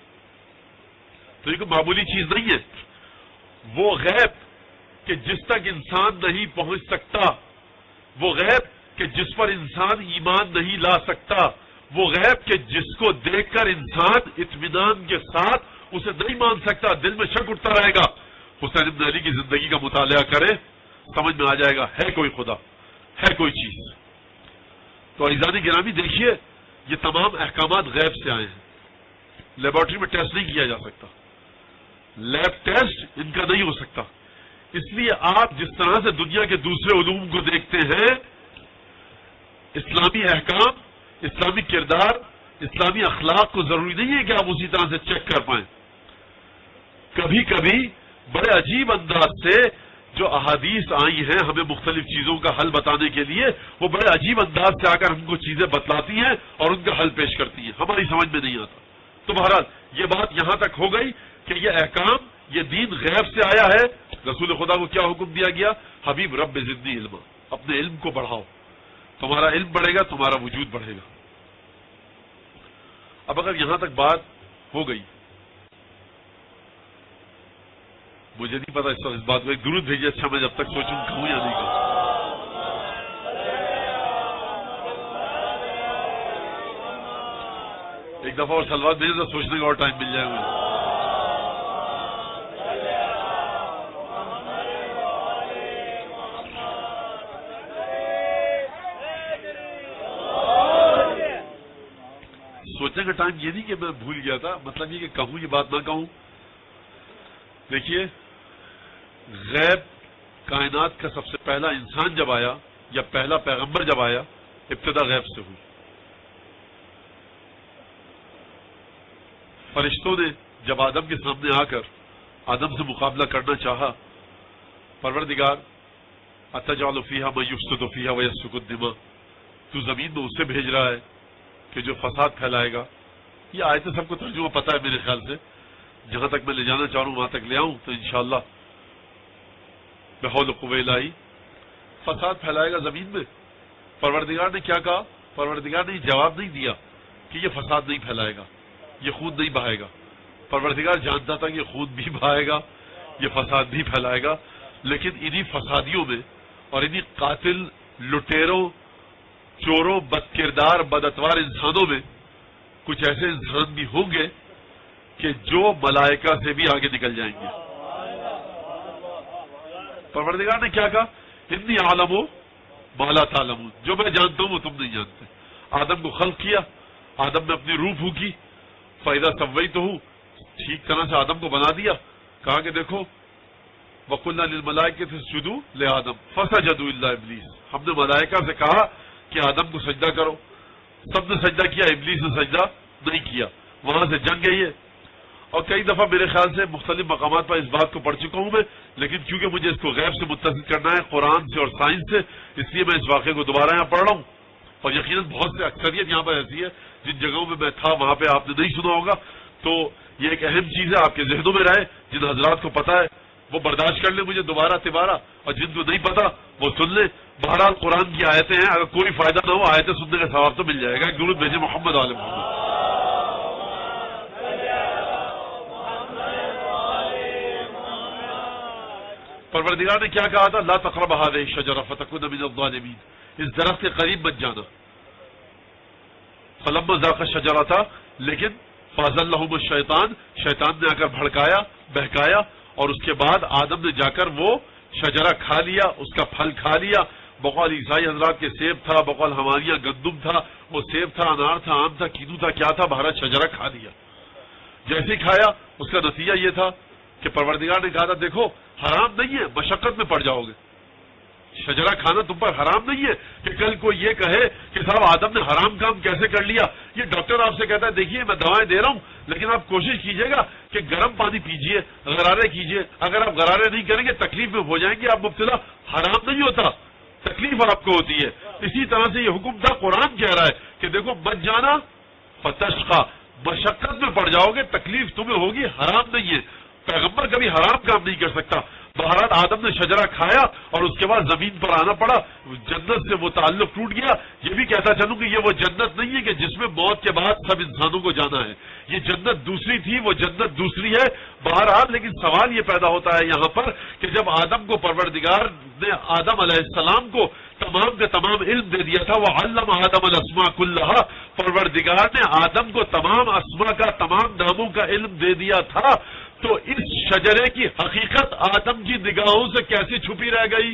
تو یہ کوئی معمولی چیز نہیں ہے. وہ غیب کہ جس تک انسان نہیں پہنچ سکتا، وہ غیب کہ جس پر انسان ایمان نہیں لا سکتا، وہ غیب کہ جس کو دیکھ کر انسان اطمینان کے ساتھ اسے نہیں مان سکتا، دل میں شک اٹھتا رہے گا. حسین ابن علی کی زندگی کا مطالعہ کرے سمجھ میں آ جائے گا ہے کوئی خدا، ہے کوئی چیز. تو عزیزان گرامی دیکھیے یہ تمام احکامات غیب سے آئے ہیں، لیبارٹری میں ٹیسٹ نہیں کیا جا سکتا، لیب ٹیسٹ ان کا نہیں ہو سکتا. اس لیے آپ جس طرح سے دنیا کے دوسرے علوم کو دیکھتے ہیں، اسلامی احکام، اسلامی کردار، اسلامی اخلاق کو ضروری نہیں ہے کہ آپ اسی طرح سے چیک کر پائیں. کبھی کبھی بڑے عجیب انداز سے جو احادیث آئی ہیں ہمیں مختلف چیزوں کا حل بتانے کے لیے، وہ بڑے عجیب انداز سے آ کر ہم کو چیزیں بتلاتی ہیں اور ان کا حل پیش کرتی ہیں، ہماری سمجھ میں نہیں آتا. تو بہرحال یہ بات یہاں تک ہو گئی کہ یہ احکام، یہ دین غیب سے آیا ہے. رسول خدا کو کیا حکم دیا گیا؟ حبیب رب زدنی علما، اپنے علم کو بڑھاؤ، تمہارا علم بڑھے گا تمہارا وجود بڑھے گا. اب اگر یہاں تک بات ہو گئی، مجھے نہیں پتا اس وقت اس بات کو ایک درود بھیجیے. اچھا میں جب تک سوچوں کہوں یا نہیں کہوں. ایک دفعہ اور سلوات بھیجے تو سوچنے کا اور ٹائم مل جائے گا. سوچنے کا ٹائم یہ نہیں کہ میں بھول گیا تھا، مطلب یہ کہ کہوں یہ بات نہ کہوں. دیکھیے غیب کائنات کا سب سے پہلا انسان جب آیا یا پہلا پیغمبر جب آیا ابتدا غیب سے ہوئی. فرشتوں نے جب آدم کے سامنے آ کر آدم سے مقابلہ کرنا چاہا، پروردگار اتجعل فیہا من یفسد فیہا ویسفک الدماء، تو زمین میں اسے بھیج رہا ہے کہ جو فساد پھیلائے گا. یہ آیتیں سب کو ترجمہ پتہ ہے میرے خیال سے، جہاں تک میں لے جانا چاہ رہا ہوں وہاں تک لے آؤں تو انشاءاللہ بحول قوہ الہی فساد پھیلائے گا زمین میں. پروردگار نے کیا کہا؟ پروردگار نے جواب نہیں دیا کہ یہ فساد نہیں پھیلائے گا، یہ خون نہیں بہائے گا. پروردگار جانتا تھا کہ خون بھی بہائے گا، یہ فساد بھی پھیلائے گا، لیکن انہی فسادیوں میں اور انہی قاتل، لٹیروں، چوروں، بد کردار، بد اتوار انسانوں میں کچھ ایسے انسان بھی ہوں گے کہ جو ملائکہ سے بھی آگے نکل جائیں گے. پروردگار نے کیا کہا؟ انی عالم ما لا تعلمون، جو میں جانتا ہوں وہ تم نہیں جانتے. آدم کو خلق کیا، آدم نے اپنی روح پھونکی، فَإِذَا سَوَّيْتُهُ، ٹھیک طرح سے آدم کو بنا دیا. کہا کہ دیکھو وَقُلْنَا لِلْمَلَائِكَةِ اسْجُدُوا لِآدَمَ فَسَجَدُوا إِلَّا إِبْلِيسَ، ہم نے ملائکہ سے کہا کہ آدم کو سجدہ کرو، سب نے سجدہ کیا، ابلیس نے سجدہ نہیں کیا. وہاں سے جنگ گئی ہے. اور کئی دفعہ میرے خیال سے مختلف مقامات پر اس بات کو پڑھ چکا ہوں میں، لیکن کیونکہ مجھے اس کو غیب سے متصل کرنا ہے، قرآن سے اور سائنس سے، اس لیے میں اس واقعے کو دوبارہ یہاں پڑھ رہا ہوں. اور یقیناً بہت سے اکثریت یہاں پر ایسی ہے جن جگہوں میں میں تھا وہاں پہ آپ نے نہیں سنا ہوگا. تو یہ ایک اہم چیز ہے، آپ کے ذہنوں میں رہے. جن حضرات کو پتا ہے وہ برداشت کر لیں مجھے دوبارہ تبارہ، اور جن کو نہیں پتا وہ سن لیں. بہرحال قرآن کی آیتیں ہیں، اگر کوئی فائدہ نہ ہو آیتیں سننے کا ثواب تو مل جائے گا. ایک درود بھیجیں محمد علیہ محمد. پروردگار نے کیا کہا تھا؟ لا تقرب هذه الشجرة فتكون من الظالمين، اس درخت کے قریب مت جانا. فلما ذاق الشجرة، لیکن فازلهم الشیطان، شیطان نے آ کر بھڑکایا، بہکایا، اور اس کے بعد آدم نے جا کر وہ شجرہ کھا لیا، اس کا پھل کھا لیا. بقول عیسائی حضرات کے سیب تھا، بقول ہمارے گندم تھا، وہ سیب تھا، انار تھا، آم تھا، کینو تھا، کیا تھا، بھارت شجرہ کھا لیا. جیسے ہی کھایا اس کا نتیجہ یہ تھا کہ پروردگار نے کہا تھا دیکھو حرام نہیں ہے، مشقت میں پڑ جاؤ گے. شجرہ کھانا تم پر حرام نہیں ہے کہ کل کو یہ کہے کہ صاحب آدم نے حرام کام کیسے کر لیا. یہ ڈاکٹر آپ سے کہتا ہے دیکھیے میں دوائیں دے رہا ہوں، لیکن آپ کوشش کیجئے گا کہ گرم پانی پیجئے، غرارے کیجئے. اگر آپ غرارے نہیں کریں گے تکلیف میں ہو جائیں گے آپ مبتلا. حرام نہیں ہوتا، تکلیف آپ کو ہوتی ہے. اسی طرح سے یہ حکم تھا، قرآن کہہ رہا ہے کہ دیکھو مت جانا فتشقى، مشقت میں پڑ جاؤ گے، تکلیف تمہیں ہوگی، حرام نہیں ہے. پیغمبر کبھی حرام کام نہیں کر سکتا. بہرحال آدم نے شجرہ کھایا اور اس کے بعد زمین پر آنا پڑا، جنت سے وہ تعلق ٹوٹ گیا. یہ بھی کہتا چلوں کہ یہ وہ جنت نہیں ہے کہ جس میں موت کے بعد سب انسانوں کو جانا ہے. یہ جنت دوسری تھی، وہ جنت دوسری ہے. بہرحال لیکن سوال یہ پیدا ہوتا ہے یہاں پر کہ جب آدم کو پروردگار نے آدم علیہ السلام کو تمام کا تمام علم دے دیا تھا، وہ علم آدم الاسماء کلھا، پروردگار نے آدم کو تمام اسماء کا، تمام ناموں کا علم دے دیا تھا، تو اس شجرے کی حقیقت آدم کی نگاہوں سے کیسے چھپی رہ گئی؟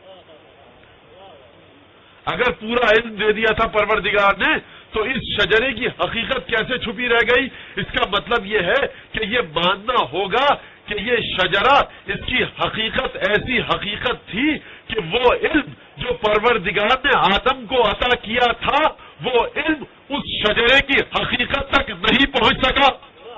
اگر پورا علم دے دیا تھا پروردگار نے تو اس شجرے کی حقیقت کیسے چھپی رہ گئی؟ اس کا مطلب یہ ہے کہ یہ ماننا ہوگا کہ یہ شجرہ، اس کی حقیقت ایسی حقیقت تھی کہ وہ علم جو پروردگار نے آدم کو عطا کیا تھا، وہ علم اس شجرے کی حقیقت تک نہیں پہنچ سکا.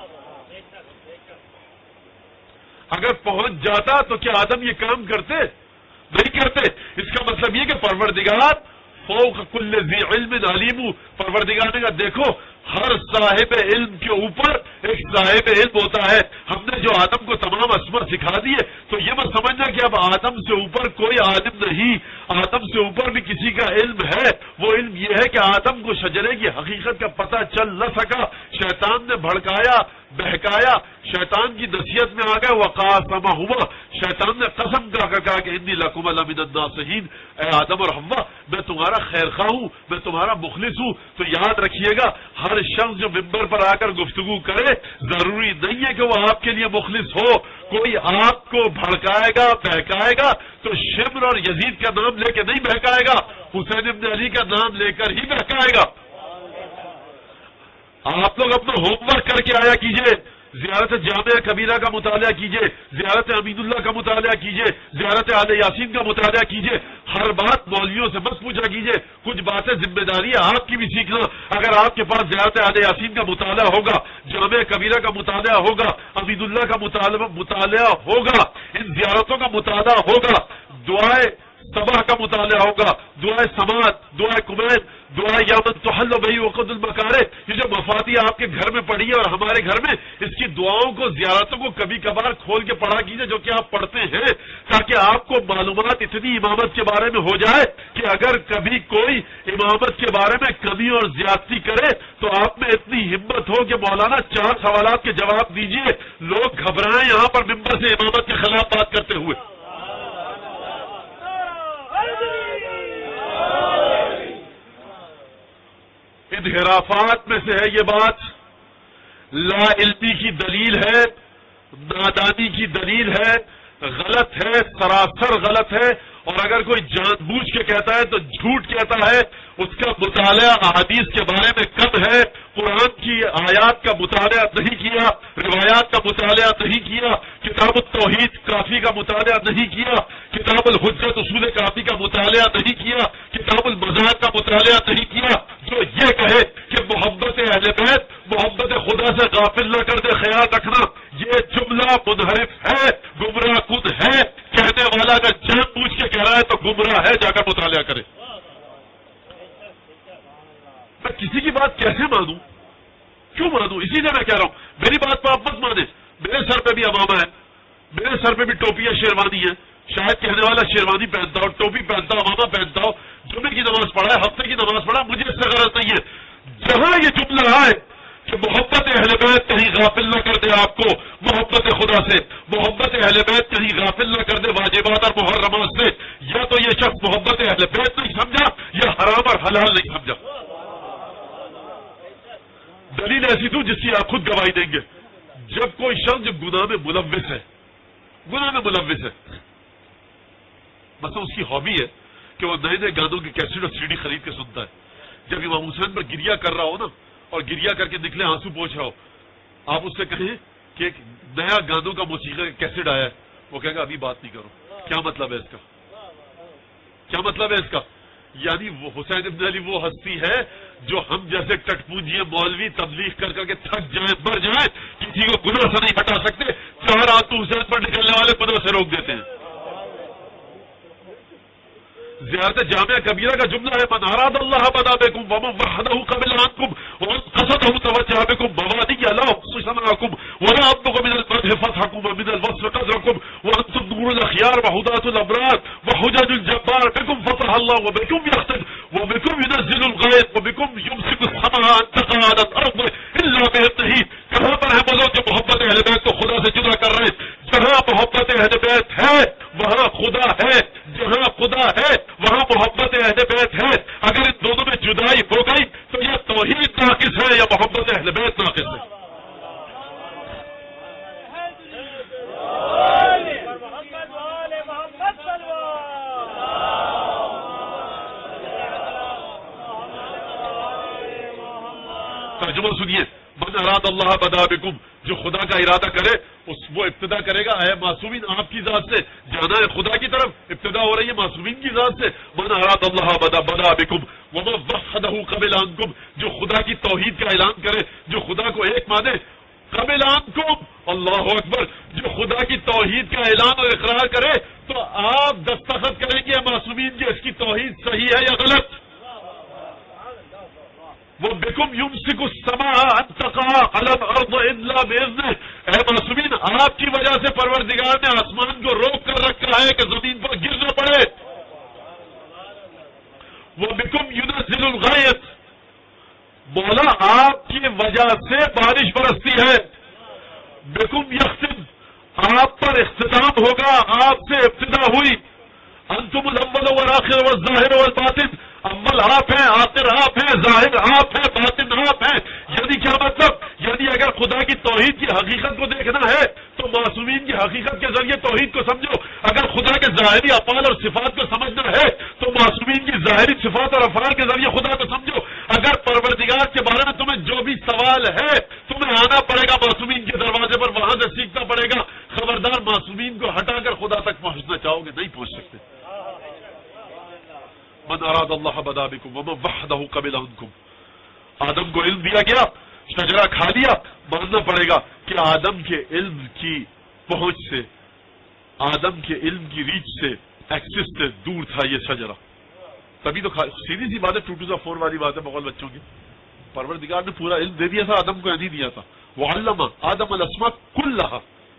اگر پہنچ جاتا تو کیا آدم یہ کام کرتے؟ نہیں کرتے. اس کا مطلب یہ کہ پروردگار فوق کل ذی علم علیم، پروردگار نے کہا دیکھو ہر صاحب علم کے اوپر ایک صاحب علم ہوتا ہے. ہم نے جو آدم کو تمام اسماء سکھا دیے تو یہ مت سمجھنا کہ اب آدم سے اوپر کوئی عالم نہیں، آدم سے اوپر بھی کسی کا علم ہے. وہ علم یہ ہے کہ آدم کو شجرے کی حقیقت کا پتہ چل نہ سکا، شیطان نے بھڑکایا، بہکایا، شیطان کی نصیحت میں آ گئے. وقاسمہما، شیطان نے قسم کھا کر کہا کہ انی لکم لمن الناصحین، اے آدم اور حوا میں تمہارا خیر خواہ ہوں، میں تمہارا مخلص ہوں. تو یاد رکھیے گا ہر شخص جو ممبر پر آ کر گفتگو کرے ضروری نہیں ہے کہ وہ آپ کے لیے مخلص ہو. کوئی آپ کو بھڑکائے گا، بہکائے گا تو شمر اور یزید کا نام لے کے نہیں بہکائے گا، حسین ابن علی کا نام لے کر ہی بہکائے گا. آپ لوگ اپنا ہوم ورک کر کے آیا کیجئے. زیارت جامعہ کبیرہ کا مطالعہ کیجئے، زیارت امین اللہ کا مطالعہ کیجئے، زیارت آل یاسین کا مطالعہ کیجئے. ہر بات مولویوں سے مت پوچھا کیجئے، کچھ باتیں ذمہ داری ہے آپ کی بھی سیکھنا. اگر آپ کے پاس زیارت آل یاسین کا مطالعہ ہوگا، جامعہ کبیرہ کا مطالعہ ہوگا، امین اللہ کا مطالعہ مطالعہ ہوگا، ان زیارتوں کا مطالعہ ہوگا، دعائے صبح کا مطالعہ ہوگا، دعائے سماعت، دعائے کمیت، دعائے یامن تحل بہی وقت المکارے، یہ جو مفاتیح آپ کے گھر میں پڑھی ہے اور ہمارے گھر میں، اس کی دعاؤں کو، زیارتوں کو کبھی کبھار کھول کے پڑھا کیجیے جو کہ آپ پڑھتے ہیں، تاکہ آپ کو معلومات اتنی امامت کے بارے میں ہو جائے کہ اگر کبھی کوئی امامت کے بارے میں کمی اور زیادتی کرے تو آپ میں اتنی ہمت ہو کہ مولانا چار سوالات کے جواب دیجیے. لوگ گھبرائیں یہاں پر ممبر سے امامت کے خلاف بات کرتے ہوئے. انحرافات میں سے ہے یہ بات، لا علمی کی دلیل ہے، نادانی کی دلیل ہے، غلط ہے، سراسر غلط ہے. اور اگر کوئی جان بوجھ کے کہتا ہے تو جھوٹ کہتا ہے. اس کا مطالعہ احادیث کے بارے میں کم ہے، قرآن کی آیات کا مطالعہ نہیں کیا، روایات کا مطالعہ نہیں کیا، کتاب التوحید کافی کا مطالعہ نہیں کیا، کتاب الحجت اصول کافی کا مطالعہ نہیں کیا، کتاب المذاہب کا مطالعہ نہیں کیا. جو یہ کہے کہ محبت اہل بیت محبت خدا سے غافل نہ کر دے، خیال رکھنا یہ جملہ منحرف ہے، گمراہ کن ہے. کہنے والا اگر جان بوجھ کے کہہ رہا ہے تو گمراہ ہے، جا کر مطالعہ کرے. میں کسی کی بات کیسے مانوں، کیوں مانوں؟ اسی لیے میں کہہ رہا ہوں میری بات پر آپ مت مانیں. میرے سر پہ بھی امامہ ہے، میرے سر پہ بھی ٹوپی ہے، شیروانی ہے. شاید کہنے والا شیروانی پہنتا ہو، ٹوپی پہنتا ہو، امامہ پہنتا ہو، جمعے کی نماز پڑھا ہے، ہفتے کی نماز پڑھا، مجھے اس سے غرض نہیں ہے. جہاں یہ جملہ آئے کہ محبت اہل بیت کہیں غافل نہ کر دے آپ کو محبت خدا سے، محبت اہل بیت کہیں غافل نہ کر دے واجبات اور محرمات سے، یا تو یہ شخص محبت اہل بیت نہیں سمجھا یا حرام اور حلال نہیں سمجھا. دلیل ایسی دوں جس کی آپ خود گواہی دیں گے. جب کوئی شخص جو گناہ میں ملوث ہے، گناہ میں ملوث ہے، مثلا اس کی ہابی ہے کہ وہ نئے نئے گانوں کی کیسٹ اور سی ڈی خرید کے سنتا ہے. جب امام حسین پر گریا کر رہا ہو نا اور گریا کر کے نکلے آنسو پوچھ رہا ہو، آپ اس سے کہیں کہ ایک نیا گانوں کا موسیقی کا کیسٹ آیا ہے، وہ کہے گا ابھی بات نہیں کرو. کیا مطلب ہے اس کا؟ کیا مطلب ہے اس کا؟ یعنی وہ حسین ابن علی وہ ہستی ہے جو ہم جیسے ٹٹپونجی مولوی تبلیغ کر کر کے تھک جائیں، مر جائیں، کسی کو گناہ سے نہیں ہٹا سکتے، چار آنسو حسین پر نکلنے والے گناہ سے روک دیتے ہیں. زیارت جامعہ کبیرہ کا جملہ ہے من اراد اللہ بدا بکم ومن وحدہ قبل عنکم ومن قصدہ توجہ بکم موادی اللہ خصوصناکم ولا ابلغ من المدح فتحکم ومن الوصف قدرکم وانتم نور الاخیار وہداة الابرار وحجج الجبار بکم فتح اللہ وبکم یختم وبکم ينزل الغیث وبکم یمسک السماء ان تقع على الارض الا باذنہ. کہاں پر ہے وہ لوگ جو محبت اہل بیت کو خدا سے جدا کر رہے ہیں؟ جہاں محبت اہل بیت ہے وہاں خدا ہے، جہاں خدا ہے وہاں محبت اہل بیت ہے. اگر ان دونوں میں جدائی ہو گئی تو یا توحید ناقص ہے یا محبت اہل بیت ناقص ہے. ترجمہ سنیے، من اراد اللہ بدا بکم، جو خدا کا ارادہ کرے اس وہ ابتدا کرے گا. اے معصومین آپ کی ذات سے جانا ہے خدا کی طرف، ابتدا ہو رہی ہے معصومین کی ذات سے. من اراد اللہ بدا بدا بکم ومن وحدہ قبل عنکم، جو خدا کی توحید کا اعلان کرے، جو خدا کو ایک مانے. قبل عنکم، اللہ اکبر، جو خدا کی توحید کا اعلان اور اقرار کرے تو آپ دستخط کریں گے معصومین کی اس کی توحید صحیح ہے یا غلط. وہ بکم یمسک السماء ان تقع علی الارض الا باذنہ. اے معصومین آپ کی وجہ سے پروردگار نے آسمان کو روک کر رکھا ہے کہ زمین پر گر نہ پڑے. وہ بکم ینزل الغیث، مولا آپ کی وجہ سے بارش برستی ہے. بکم یختم، آپ پر اختتام ہوگا، آپ سے ابتدا ہوئی. انتم الاول والآخر والظاہر والباطن، اول آپ ہیں، آخر آپ ہیں، ظاہر آپ ہیں، باطن آپ ہیں. یعنی کیا مطلب؟ یعنی اگر خدا کی توحید کی حقیقت کو دیکھنا ہے تو معصومین کی حقیقت کے ذریعے توحید کو سمجھو. اگر خدا کے ظاہری افعال اور صفات کو سمجھنا ہے تو معصومین کی ظاہری صفات اور افعال کے ذریعے خدا کو سمجھو. اگر پروردگار کے بارے میں تمہیں جو بھی سوال ہے تمہیں آنا پڑے گا معصومین کے دروازے جاؤ گے نہیں پہنچ سکتے. من اراد اللہ بدا بکم ومن وحدہ قبل عنکم. آدم کو علم دیا گیا, شجرہ کھا لیا, ماننا پڑے گا کہ آدم کے علم کی پہنچ سے, آدم کے علم کی ریچ سے, ایکسس سے دور تھا یہ شجرہ. تبھی تو سیدھی سی بات ہے, ٹو ٹو زا فور والی بات ہے بغل بچوں کی. پروردگار نے پورا علم دے دیا تھا, آدم کو نہیں دیا تھا. وعلم آدم الاسماء کلھا,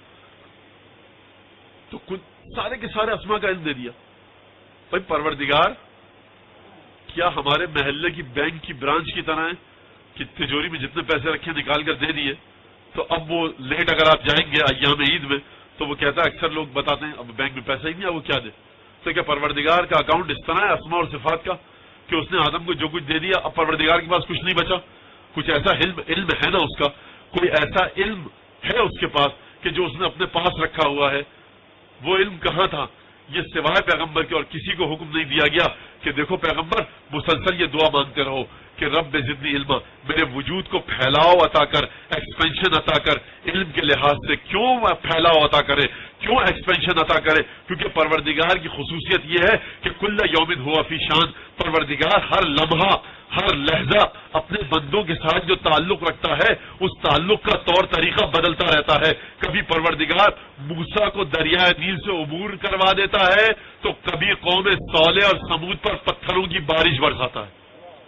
تو سارے کے سارے اسماء کا علم دے دیا. بھائی پروردگار کیا ہمارے محلے کی بینک کی برانچ کی طرح ہے کہ تجوری میں جتنے پیسے رکھے نکال کر دے دیے, تو اب وہ لیٹ اگر آپ جائیں گے ایام عید میں تو وہ کہتا ہے, اکثر لوگ بتاتے ہیں اب بینک میں پیسہ ہی نہیں ہے, وہ کیا دے. تو کیا پروردگار کا اکاؤنٹ اس طرح ہے اسماء اور صفات کا کہ اس نے آدم کو جو کچھ دے دیا, اب پروردگار کے پاس کچھ نہیں بچا. کچھ ایسا علم علم ہے نا اس کا, کوئی ایسا علم ہے اس کے پاس کہ جو اس نے اپنے پاس رکھا ہوا ہے. وہ علم کہاں تھا؟ یہ سوائے پیغمبر کے اور کسی کو حکم نہیں دیا گیا کہ دیکھو پیغمبر مسلسل یہ دعا مانگتے رہو کہ رب زدنی علما, میرے وجود کو پھیلاؤ عطا کر, ایکسپینشن عطا کر. علم کے لحاظ سے کیوں پھیلاؤ عطا کرے, کیوں ایکسپینشن عطا کرے؟ کیونکہ پروردگار کی خصوصیت یہ ہے کہ کل یوم ہوا فی شان. پروردگار ہر لمحہ ہر لہجہ اپنے بندوں کے ساتھ جو تعلق رکھتا ہے اس تعلق کا طور طریقہ بدلتا رہتا ہے. کبھی پروردگار موسیٰ کو دریائے نیل سے عبور کروا دیتا ہے تو کبھی قوم صالح اور سمود پر پتھروں کی بارش برساتا ہے,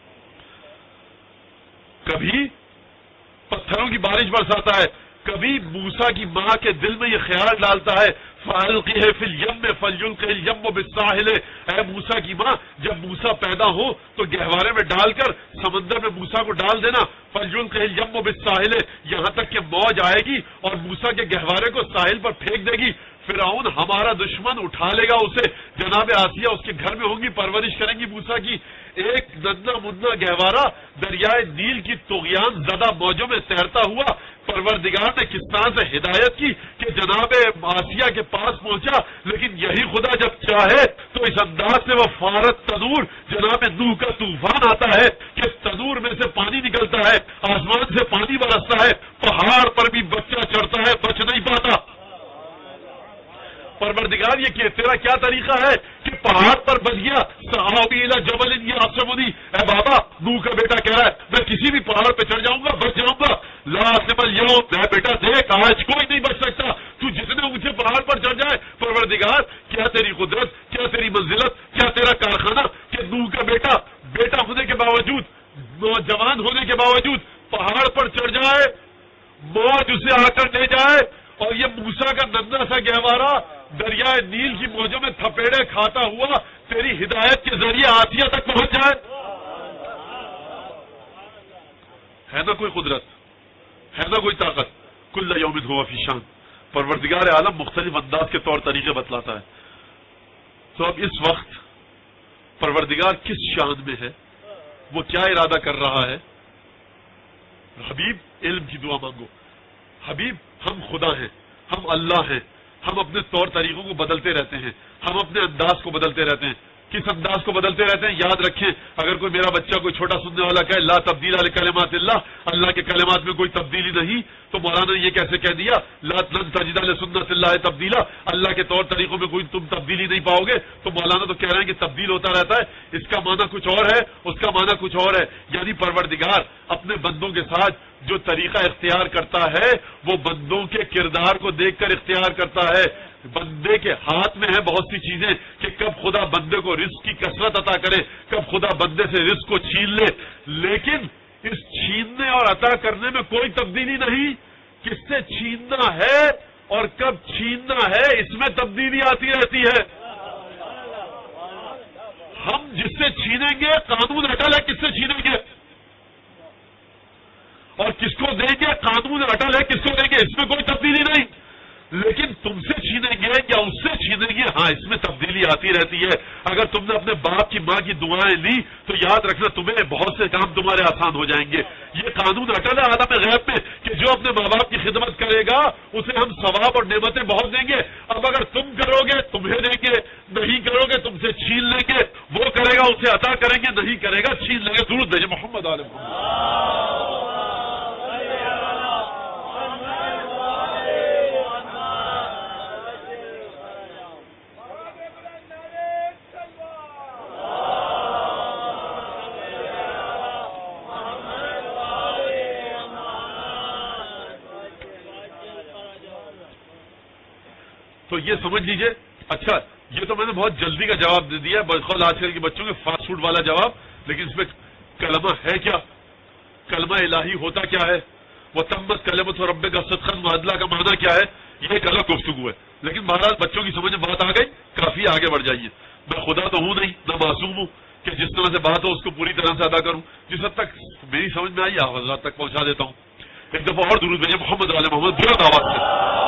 کبھی پتھروں کی بارش برساتا ہے, کبھی موسیٰ کی ماں کے دل میں یہ خیال ڈالتا ہے فَأَلْقِهِ فِي الْيَمِّ فَلْيُلْقِهِ الْيَمُّ بِالسَّاحِلِ, اے موسیٰ کی ماں جب موسیٰ پیدا ہو تو گہوارے میں ڈال کر سمندر میں موسیٰ کو ڈال دینا. فَلْيُلْقِهِ الْيَمُّ بِالسَّاحِلِ, یہاں تک کہ موج آئے گی اور موسیٰ کے گہوارے کو ساحل پر پھینک دے گی. فرعون ہمارا دشمن اٹھا لے گا اسے, جناب آسیہ اس کے گھر میں ہوں گی, پرورش کریں گی موسیٰ کی. ایک ننا منا گہوارہ دریائے نیل کی طغیان زدہ موجوں میں تیرتا ہوا پروردگار نے کس طرح سے ہدایت کی کہ جناب آسیہ کے پاس پہنچا. لیکن یہی خدا جب چاہے تو اس انداز سے وہ فارت تنور جناب نوح کا طوفان آتا ہے کہ تنور میں سے پانی نکلتا ہے, آسمان سے پانی برستا ہے, پہاڑ پر بھی بچہ چڑھتا ہے, بچ نہیں پاتا. پروردگار یہ کہ تیرا کیا طریقہ ہے کہ پہاڑ پر بچ گیا, صحابی الی جبل یہ آپ سے بولی, اے بابا نوح کا بیٹا کہہ رہا ہے میں کسی بھی پہاڑ پہ چڑھ جاؤں گا, بچ جاؤں گا. لا سمل یوم, میں بیٹا دیکھ آج کوئی نہیں بچ سکتا, تو جتنے اونچے پہاڑ پر چڑھ جائے. پروردگار کیا تیری قدرت, کیا تیری منزلت, کیا تیرا کارخانہ کہ نوح کا بیٹا بیٹا ہونے کے باوجود, نوجوان ہونے کے باوجود پہاڑ پر چڑھ جائے, موج اسے آ کر لے جائے, اور یہ موسیٰ کا ننھا سا گہوارہ دریائے نیل کی موجوں میں تھپیڑے کھاتا ہوا تیری ہدایت کے ذریعے آسیہ تک پہنچ جائے. ہے نا کوئی قدرت, ہے نا کوئی طاقت. کل یوم ہوا فی شان. پروردگار عالم مختلف انداز کے طور طریقے بتلاتا ہے. تو اب اس وقت پروردگار کس شان میں ہے, وہ کیا ارادہ کر رہا ہے؟ حبیب علم کی دعا مانگو. حبیب ہم خدا ہیں, ہم اللہ ہیں, ہم اپنے طور طریقوں کو بدلتے رہتے ہیں, ہم اپنے انداز کو بدلتے رہتے ہیں. کس انداز کو بدلتے رہتے ہیں یاد رکھیں. اگر کوئی میرا بچہ کوئی چھوٹا سننے والا کہے لا تبدیل لکلمات اللہ, اللہ کے کلمات میں کوئی تبدیلی نہیں, تو مولانا نے یہ کیسے کہہ دیا لا لن تجد لسنت اللہ تبدیلا, اللہ کے طور طریقوں میں کوئی تم تبدیلی نہیں پاؤ گے. تو مولانا تو کہہ رہے ہیں کہ تبدیل ہوتا رہتا ہے, اس کا معنی کچھ اور ہے, اس کا معنی کچھ اور ہے. یعنی پروردگار اپنے بندوں کے ساتھ جو طریقہ اختیار کرتا ہے وہ بندوں کے کردار کو دیکھ کر اختیار کرتا ہے. بندے کے ہاتھ میں ہے بہت سی چیزیں کہ کب خدا بندے کو رزق کی کثرت عطا کرے, کب خدا بندے سے رزق کو چھین لے. لیکن اس چھیننے اور عطا کرنے میں کوئی تبدیلی نہیں. کس سے چھیننا ہے اور کب چھیننا ہے اس میں تبدیلی آتی رہتی ہے. ہم جس سے چھینیں گے قانون اٹل ہے, کس سے چھینیں گے اور کس کو دیں گے قانون اٹل ہے, کس کو دیں گے اس میں کوئی تبدیلی نہیں. لیکن تم سے چھینیں گے یا اس سے چھینیں گے, ہاں اس میں تبدیلی آتی رہتی ہے. اگر تم نے اپنے باپ کی ماں کی دعائیں لی تو یاد رکھنا تمہیں بہت سے کام تمہارے آسان ہو جائیں گے. یہ قانون اٹل ہے عالم غیب میں کہ جو اپنے ماں باپ کی خدمت کرے گا اسے ہم ثواب اور نعمتیں بہت دیں گے. اب اگر تم کرو گے تمہیں دیں گے, نہیں کرو گے تم سے چھین لیں گے. وہ کرے گا اسے عطا کریں گے, نہیں کرے گا چھین لیں گے. درود بھیجیں محمد علیہ محمد. تو یہ سمجھ لیجئے. اچھا یہ تو میں نے بہت جلدی کا جواب دے دیا بخول آج کل کے بچوں کے فاسٹ فوڈ والا جواب, لیکن اس میں کلمہ ہے کیا؟ کلمہ الہی ہوتا کیا ہے؟ وہ تمت کلمت رب کا صدقاً معادلہ کا معنی کیا ہے؟ یہ ایک الگ گفتگو ہے. لیکن بہرحال بچوں کی سمجھ میں بات آ گئی, کافی آگے بڑھ جائیے. میں خدا تو ہوں نہیں, نہ معصوم ہوں کہ جس طرح سے بات ہو اس کو پوری طرح سے ادا کروں. جس حد تک میری سمجھ میں آئی آپ حضرات تک پہنچا دیتا ہوں. ایک دفعہ اور درود بھیجیے محمد علی محمد بلند آواز سے.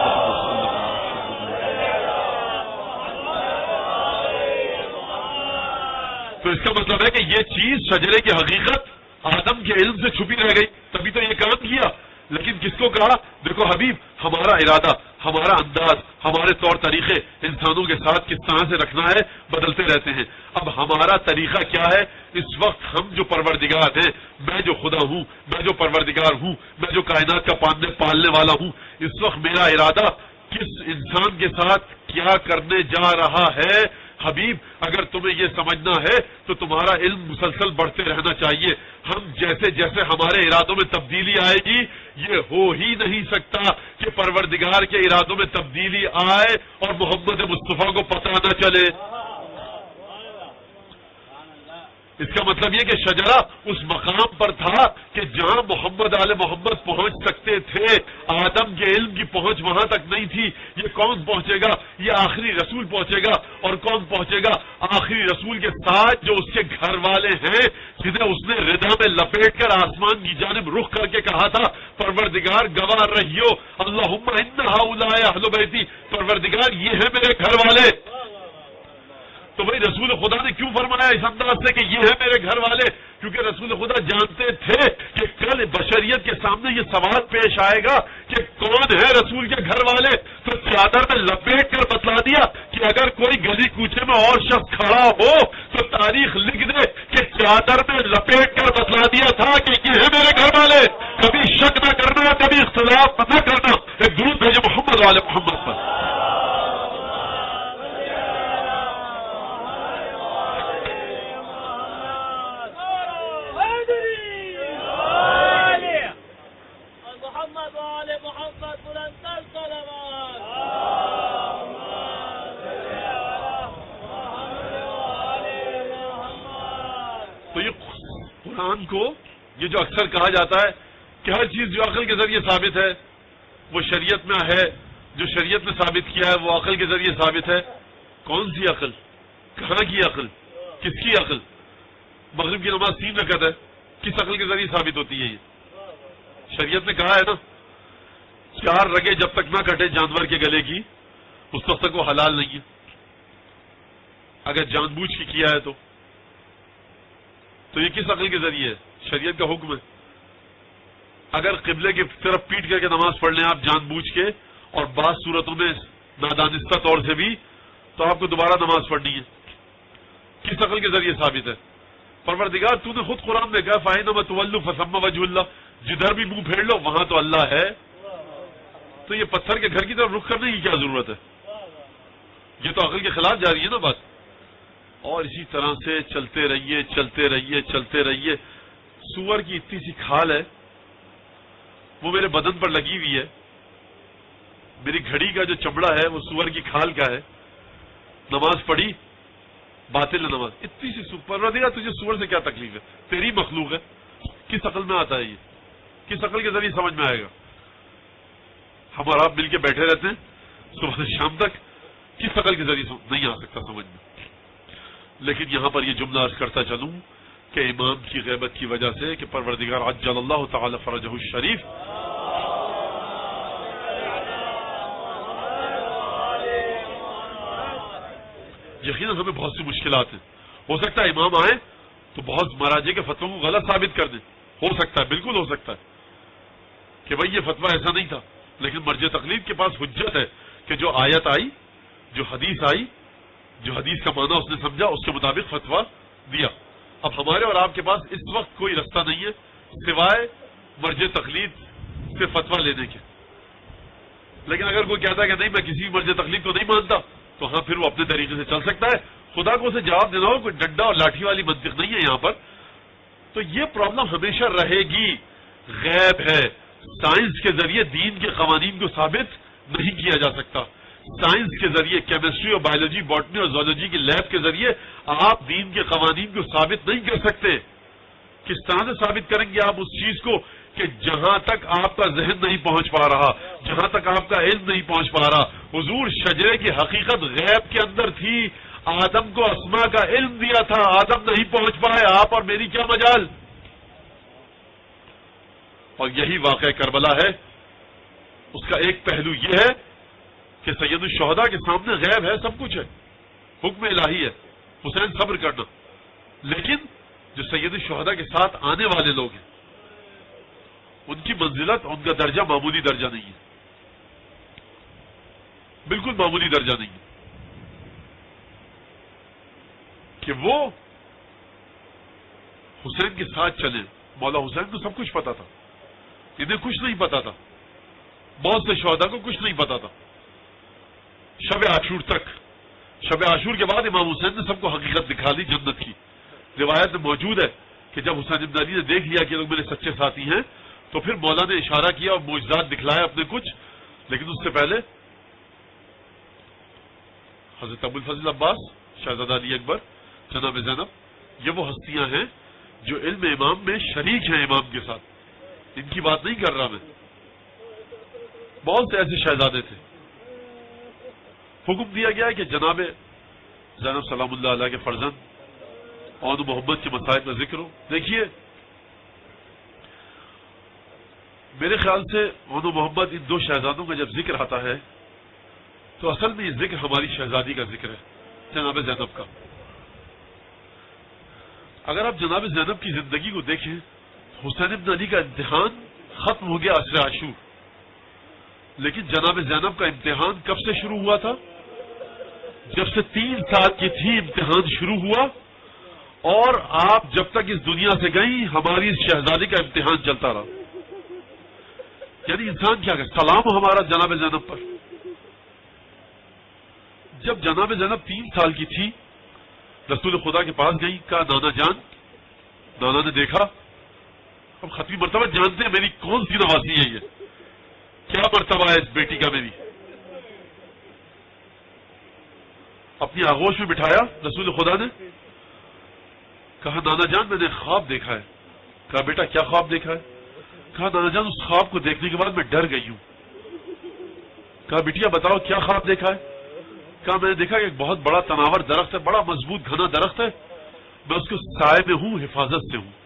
تو اس کا مطلب ہے کہ یہ چیز شجرے کی حقیقت آدم کے علم سے چھپی رہ گئی, تبھی تو یہ کام کیا. لیکن کس کو کہا؟ دیکھو حبیب, ہمارا ارادہ, ہمارا انداز, ہمارے طور طریقے انسانوں کے ساتھ کس طرح سے رکھنا ہے بدلتے رہتے ہیں. اب ہمارا طریقہ کیا ہے؟ اس وقت ہم جو پروردگار ہیں, میں جو خدا ہوں, میں جو پروردگار ہوں, میں جو کائنات کا پالنے پالنے والا ہوں, اس وقت میرا ارادہ کس انسان کے ساتھ کیا کرنے جا رہا ہے. حبیب اگر تمہیں یہ سمجھنا ہے تو تمہارا علم مسلسل بڑھتے رہنا چاہیے. ہم جیسے جیسے ہمارے ارادوں میں تبدیلی آئے گی, یہ ہو ہی نہیں سکتا کہ پروردگار کے ارادوں میں تبدیلی آئے اور محمد مصطفیٰ کو پتہ نہ چلے. اس کا مطلب یہ کہ شجرہ اس مقام پر تھا کہ جہاں محمد آل محمد پہنچ سکتے تھے, آدم کے علم کی پہنچ وہاں تک نہیں تھی. یہ کون پہنچے گا؟ یہ آخری رسول پہنچے گا. اور کون پہنچے گا؟ آخری رسول کے ساتھ جو اس کے گھر والے ہیں, جنہیں اس نے ردا میں لپیٹ کر آسمان کی جانب رخ کر کے کہا تھا پروردگار گواہ رہیو اللہم ان ہؤلاء اہل بیتی, پروردگار یہ ہے میرے گھر والے. تو بھائی رسول خدا نے کیوں فرمایا اس انداز سے کہ یہ ہے میرے گھر والے؟ کیونکہ رسول خدا جانتے تھے کہ کل بشریت کے سامنے یہ سوال پیش آئے گا کہ کون ہے رسول کے گھر والے. تو چادر میں لپیٹ کر بتلا دیا کہ اگر کوئی گلی کوچے میں اور شخص کھڑا ہو تو تاریخ لکھ دے کہ چادر میں لپیٹ کر بتلا دیا تھا کہ یہ ہے میرے گھر والے. کبھی شک نہ کرنا, کبھی اختلاف نہ کرنا. ایک درود بھیجو محمد والے محمد پر. تو یہ قرآن کو یہ جو اکثر کہا جاتا ہے کہ ہر چیز جو عقل کے ذریعے ثابت ہے وہ شریعت میں ہے, جو شریعت نے ثابت کیا ہے وہ عقل کے ذریعے ثابت ہے. کون سی عقل؟ کہاں کی عقل؟ کس کی عقل؟ مغرب کی نماز تین رکعت ہے, کس عقل کے ذریعے ثابت ہوتی ہے؟ یہ شریعت نے کہا ہے نا, چار رگے جب تک نہ کٹے جانور کے گلے کی اس وقت تک وہ حلال نہیں ہے. اگر جان بوجھ کے کیا ہے تو تو یہ کس عقل کے ذریعے ہے؟ شریعت کا حکم ہے. اگر قبلے کی طرف پیٹ کر کے نماز پڑھ لیں آپ جان بوجھ کے اور بعض صورتوں میں نادانستہ طور سے بھی, تو آپ کو دوبارہ نماز پڑھنی ہے. کس عقل کے ذریعے ثابت ہے؟ پروردگار تو نے خود قرآن میں کہا فَأَيْنَمَا تُوَلُّوا فَثَمَّ وَجْهُ اللَّهِ, جدھر بھی منہ پھیر لو وہاں تو اللہ ہے. تو یہ پتھر کے گھر کی طرف رخ کرنے کی کیا ضرورت ہے؟ یہ تو عقل کے خلاف جا رہی ہے نا بات. اور اسی طرح سے چلتے رہیے چلتے رہیے چلتے رہیے. سور کی اتنی سی کھال ہے, وہ میرے بدن پر لگی ہوئی ہے. میری گھڑی کا جو چمڑا ہے وہ سور کی کھال کا ہے. نماز پڑھی, باطل نماز. اتنی سی پروردگار تجھے سور سے کیا تکلیف ہے؟ تیری مخلوق ہے. کس عقل میں آتا ہے یہ؟ کس عقل کے ذریعے سمجھ میں آئے گا؟ ہم اور آپ مل کے بیٹھے رہتے ہیں صبح سے شام تک, کس عقل کے ذریعے نہیں آ سکتا سمجھ میں. لیکن یہاں پر یہ جملہ عرض کرتا چلوں کہ امام کی غیبت کی وجہ سے کہ پروردگار عجل اللہ تعالی فرجہ الشریف یقیناً ہمیں بہت سی مشکلات ہیں. ہو سکتا ہے امام آئے تو بہت مراجع کے فتووں کو غلط ثابت کر دیں, ہو سکتا ہے, بالکل ہو سکتا ہے کہ بھائی یہ فتویٰ ایسا نہیں تھا. لیکن مرجع تقلید کے پاس حجت ہے کہ جو آیت آئی, جو حدیث آئی, جو حدیث کا معنی اس نے سمجھا اس کے مطابق فتویٰ دیا. اب ہمارے اور آپ کے پاس اس وقت کوئی رستہ نہیں ہے سوائے مرجع تقلید سے فتویٰ لینے کے. لیکن اگر کوئی کہتا ہے کہ نہیں میں کسی مرجع تقلید کو نہیں مانتا, تو ہاں پھر وہ اپنے طریقے سے چل سکتا ہے. خدا کو اسے جواب دینا ہو, کوئی ڈنڈا اور لاٹھی والی منطق نہیں ہے یہاں پر. تو یہ پرابلم ہمیشہ رہے گی. غیب ہے, سائنس کے ذریعے دین کے قوانین کو ثابت نہیں کیا جا سکتا. سائنس کے ذریعے، کیمسٹری اور بایولوجی، باٹنی اور زولوجی کی لیب کے ذریعے آپ دین کے قوانین کو ثابت نہیں کر سکتے. کس طرح سے ثابت کریں گے آپ اس چیز کو کہ جہاں تک آپ کا ذہن نہیں پہنچ پا رہا، جہاں تک آپ کا علم نہیں پہنچ پا رہا. حضور شجرے کی حقیقت غیب کے اندر تھی، آدم کو اسما کا علم دیا تھا، آدم نہیں پہنچ پائے، آپ اور میری کیا مجال. اور یہی واقعہ کربلا ہے. اس کا ایک پہلو یہ ہے کہ سید الشہداء کے سامنے غیب ہے، سب کچھ ہے، حکم الہی ہے، حسین صبر کرنا. لیکن جو سید الشہداء کے ساتھ آنے والے لوگ ہیں ان کی منزلت، ان کا درجہ معمولی درجہ نہیں ہے، بالکل معمولی درجہ نہیں ہے. کہ وہ حسین کے ساتھ چلے. مولا حسین کو سب کچھ پتا تھا، انہیں کچھ نہیں پتا تھا. بہت سے شہداء کو کچھ نہیں پتا تھا شب عاشور تک. شب عاشور کے بعد امام حسین نے سب کو حقیقت دکھا دی جنت کی. روایت میں موجود ہے کہ جب حسین بن علی نے دیکھ لیا کہ لوگ میرے سچے ساتھی ہیں تو پھر مولا نے اشارہ کیا اور معجزات دکھلائے اپنے کچھ. لیکن اس سے پہلے حضرت ابو الفضل عباس، شہزادہ علی اکبر، جناب زینب، یہ وہ ہستیاں ہیں جو علم امام میں شریک ہیں امام کے ساتھ. ان کی بات نہیں کر رہا میں. بہت سے ایسے شہزادے تھے. حکم دیا گیا ہے کہ جناب زینب سلام اللہ علیہ کے فرزند اور محمد کے مسائل کا ذکر ہو. دیکھیے میرے خیال سے اون محمد ان دو شہزادوں کا جب ذکر آتا ہے تو اصل میں یہ ذکر ہماری شہزادی کا ذکر ہے، جناب زینب کا. اگر آپ جناب زینب کی زندگی کو دیکھیں، حسین بن علی کا امتحان ختم ہو گیا عصر عاشور، لیکن جناب زینب کا امتحان کب سے شروع ہوا تھا؟ جب سے تین سال کی تھی امتحان شروع ہوا، اور آپ جب تک اس دنیا سے گئیں ہماری اس شہزادی کا امتحان چلتا رہا. یعنی انسان کیا کہ سلام ہمارا جناب زینب پر. جب جناب زینب تین سال کی تھی رسول خدا کے پاس گئی، کہا نانا جان. نانا نے دیکھا، اب ختمی مرتبہ جانتے ہیں میری کون سی نوازی ہے، یہ کیا مرتبہ ہے اس بیٹی کا. میری اپنی آغوش میں بٹھایا رسول خدا نے، کہا نانا جان میں نے خواب دیکھا ہے. کہا بیٹا کیا خواب دیکھا ہے؟ کہا نانا جان اس خواب کو دیکھنے کے بعد میں ڈر گئی ہوں. کہا بیٹیا بتاؤ کیا خواب دیکھا ہے؟ کہا میں نے دیکھا کہ ایک بہت بڑا تناور درخت ہے، بڑا مضبوط گھنا درخت ہے، میں اس کے سائے میں ہوں، حفاظت سے ہوں.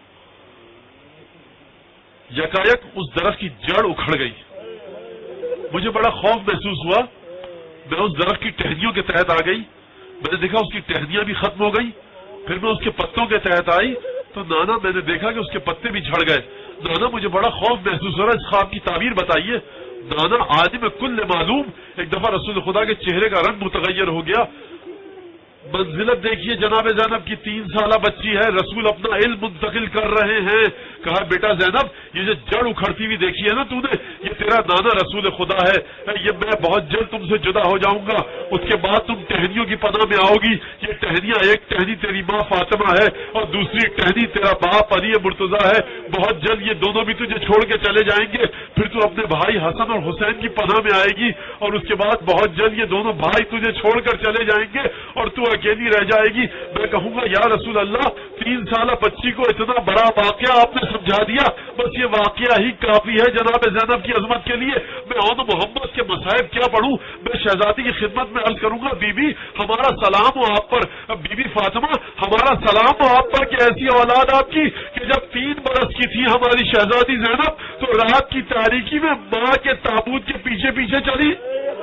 یکایک اس درخت کی جڑ اکھڑ گئی، مجھے بڑا خوف محسوس ہوا. میں اس درخت کی ٹہنیوں کے تحت آ گئی، میں نے دیکھا اس کی ٹہنیاں بھی ختم ہو گئی. پھر میں اس کے پتوں کے تحت آئی تو نانا میں نے دیکھا کہ اس کے پتے بھی جھڑ گئے. نانا مجھے بڑا خوف محسوس ہو رہا ہے، اس خواب کی تعبیر بتائیے. نانا عالم کل معلوم. ایک دفعہ رسول خدا کے چہرے کا رنگ متغیر ہو گیا. منزلت دیکھیے جناب زینب کی، تین سالہ بچی ہے، رسول اپنا علم منتقل کر رہے ہیں. کہا بیٹا زینب یہ جو جڑ اکھڑتی ہوئی دیکھی ہے نا تو نے، یہ تیرا نانا رسول خدا ہے. یہ میں بہت جلد تم سے جدا ہو جاؤں گا، اس کے بعد تم ٹہنیوں کی پناہ میں آؤ گی. یہ ٹہنیاں، ایک ٹہنی تیری ماں فاطمہ ہے اور دوسری ٹہنی تیرا باپ علی مرتضیٰ ہے. بہت جلد یہ دونوں بھی تجھے چھوڑ کے چلے جائیں گے. پھر تو اپنے بھائی حسن اور حسین کی پناہ میں آئے گی، اور اس کے بعد بہت جلد یہ دونوں بھائی تجھے چھوڑ کر چلے جائیں گے اور تو اکیلی رہ جائے گی. میں کہوں گا یا رسول اللہ تین سالہ بچی کو اتنا بڑا واقعہ آپ نے سمجھا دیا، بس یہ واقعہ ہی کافی ہے جناب زینب کی عظمت کے لیے. میں اون محمد کے مصائب کیا پڑھوں؟ میں شہزادی کی خدمت میں عرض کروں گا بی بی ہمارا سلام ہو آپ پر. بی بی فاطمہ ہمارا سلام ہو آپ پر کہ ایسی اولاد آپ کی کہ جب تین برس کی تھی ہماری شہزادی زینب تو رات کی تاریکی میں ماں کے تابوت کے پیچھے پیچھے چلی.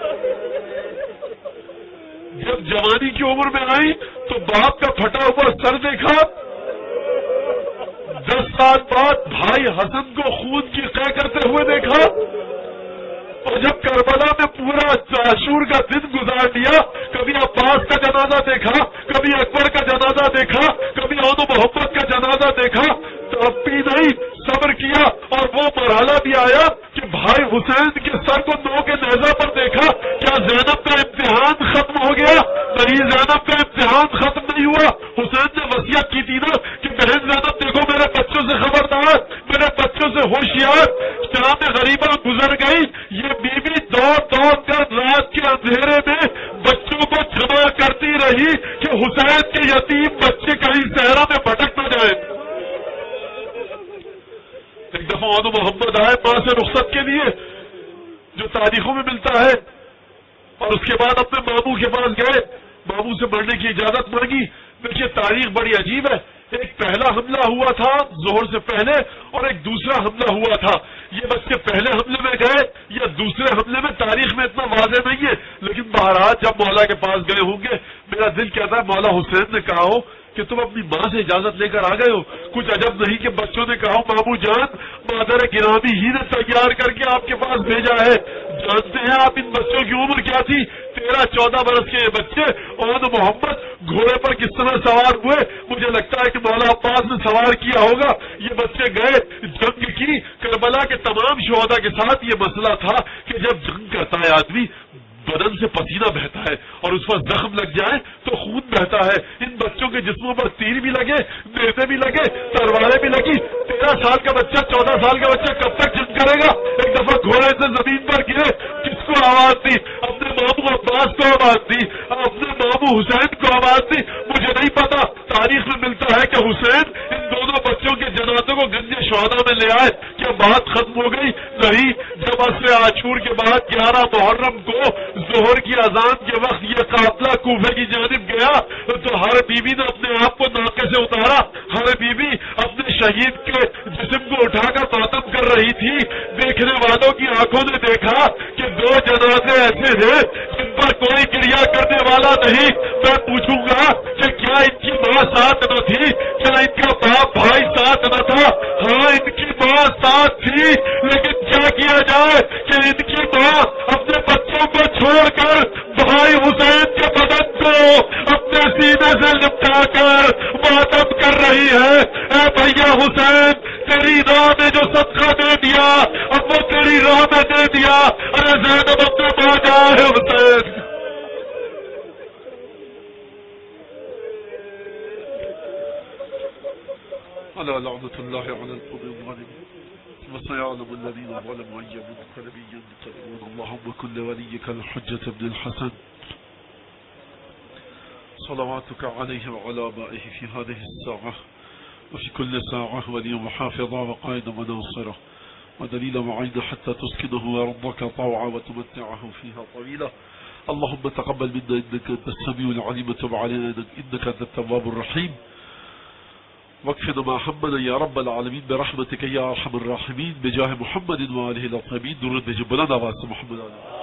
جب جوانی کی عمر میں آئی تو باپ کا پھٹا ہوا سر دیکھا. دس سال بعد بھائی حسن کو خون کی قے کرتے ہوئے دیکھا. اور جب کربلا میں پورا عاشور کا دن گزار دیا، کبھی عباس کا جنازہ دیکھا، کبھی اکبر کا جنازہ دیکھا، کبھی اون محمد کا جنازہ دیکھا، تو اب بھی نہیں صبر کیا. اور وہ مرحلہ بھی آیا کہ بھائی حسین کے سر کو نو کے نیزہ پر دیکھا. کیا زینب کا امتحان ختم ہو گیا؟ نہیں، زینب کا امتحان ختم نہیں ہوا. حسین نے وصیت کی تھی نا کہ بہن زینب دیکھو میرے بچوں سے خبردار، میرے بچوں سے ہوشیار، شام غریبہ گزر گئی، یہ بیوی دوڑ دوڑ کر رات کے اندھیرے میں بچوں کو جمع کرتی رہی کہ حسین کے یتیم بچے کہیں صحرا میں بھٹک نہ جائے۔ ایک دفعہ آن محمد آئے ماں سے رخصت کے لیے، جو تاریخوں میں ملتا ہے، اور اس کے بعد اپنے ماموں کے پاس گئے، ماموں سے ملنے کی اجازت مانگی۔ دیکھیے تاریخ بڑی عجیب ہے، ایک پہلا حملہ ہوا تھا ظہر سے پہلے اور ایک دوسرا حملہ ہوا تھا۔ یہ بچے پہلے حملے میں گئے یا دوسرے حملے میں تاریخ میں اتنا واضح نہیں ہے، لیکن بہرحال جب مولا کے پاس گئے ہوں گے، میرا دل کہتا ہے مولا حسین نے کہا ہو کہ تم اپنی ماں سے اجازت لے کر آ گئے ہو۔ کچھ عجب نہیں کہ بچوں نے کہا مامو جان مادر گرامی ہی نے تیار کر کے آپ کے پاس بھیجا ہے۔ جانتے ہیں آپ ان بچوں کی عمر کیا تھی؟ تیرہ چودہ برس کے یہ بچے، اور محمد گھوڑے پر کس طرح سوار ہوئے؟ مجھے لگتا ہے کہ مولا عباس نے سوار کیا ہوگا۔ یہ بچے گئے، جنگ کی، کربلا کے تمام شہداء کے ساتھ یہ مسئلہ تھا کہ جب جنگ کرتا ہے آدمی بدن سے پسینہ بہتا ہے اور اس پر زخم لگ جائے تو خون بہتا ہے۔ ان بچوں کے جسموں پر تیر بھی لگے، نیزے بھی لگے، تلواریں بھی لگی۔ تیرہ سال کا بچہ، چودہ سال کا بچہ کب تک جنگ کرے گا؟ ایک دفعہ گھوڑے سے زمین پر گرے، کس کو آواز دی؟ اپنے ماموں عباس کو آواز دی، اپنے ماموں حسین کو آواز دی۔ مجھے نہیں پتا، تاریخ میں ملتا ہے کہ حسین ان دونوں بچوں کے جنازوں کو گنج شہداء میں لے آئے۔ کیا بات ختم ہو گئی؟ نہیں، جب عصر عاشور کے بعد گیارہ محرم کو ظہر کی اذان کے وقت یہ قافلہ کوفے کی جانب گیا تو ہر بیوی نے اپنے آپ کو ناکے سے اتارا، ہر بیوی اپنے شہید کے جسم کو اٹھا کر ماتم کر رہی تھی۔ دیکھنے والوں کی آنکھوں نے دیکھا کہ دو جنازے ایسے ہیں جن پر کوئی کریا کرنے والا نہیں۔ میں پوچھوں گا کہ کیا ان کی ماں ساتھ نہ تھی؟ کیا ان کا باپ بھائی ساتھ نہ تھا؟ ہاں ان کی ماں ساتھ تھی، لیکن کیا کیا جائے کہ ان کی ماں اپنے بچوں کو چھوڑ کر بھائی حسین کے بدن کو اپنے سینے سے لپٹا کر ماتم کر رہی ہے۔ اے بھیا حسین، تیری راہ میں جو صدقہ دے دیا اب وہ تیری راہ میں دے دیا۔ ارے زینب اپنے ماں جائے حسین۔ اللہ لعنت اللہ علی القوم الظالمین وسيعلم الذين ظلموا أي منقلب ينقلبون اللهم كن لوليك الحجة بن الحسن صلواتك عليه وعلى آبائه في هذه الساعة وفي كل ساعة ولي محافظا وقائد مناصره ودليل معين حتى تسكنه ربك طوعا وتمتعه فيها طويلا اللهم تقبل منا إنك أنت السميع العليم وتب علينا إنك أنت التواب الرحيم واكفنا ما همنا يا رب العالمين برحمتك يا ارحم الراحمين بجاه محمد وآله الطيبين. درود بجبلنا واسم محمد آله.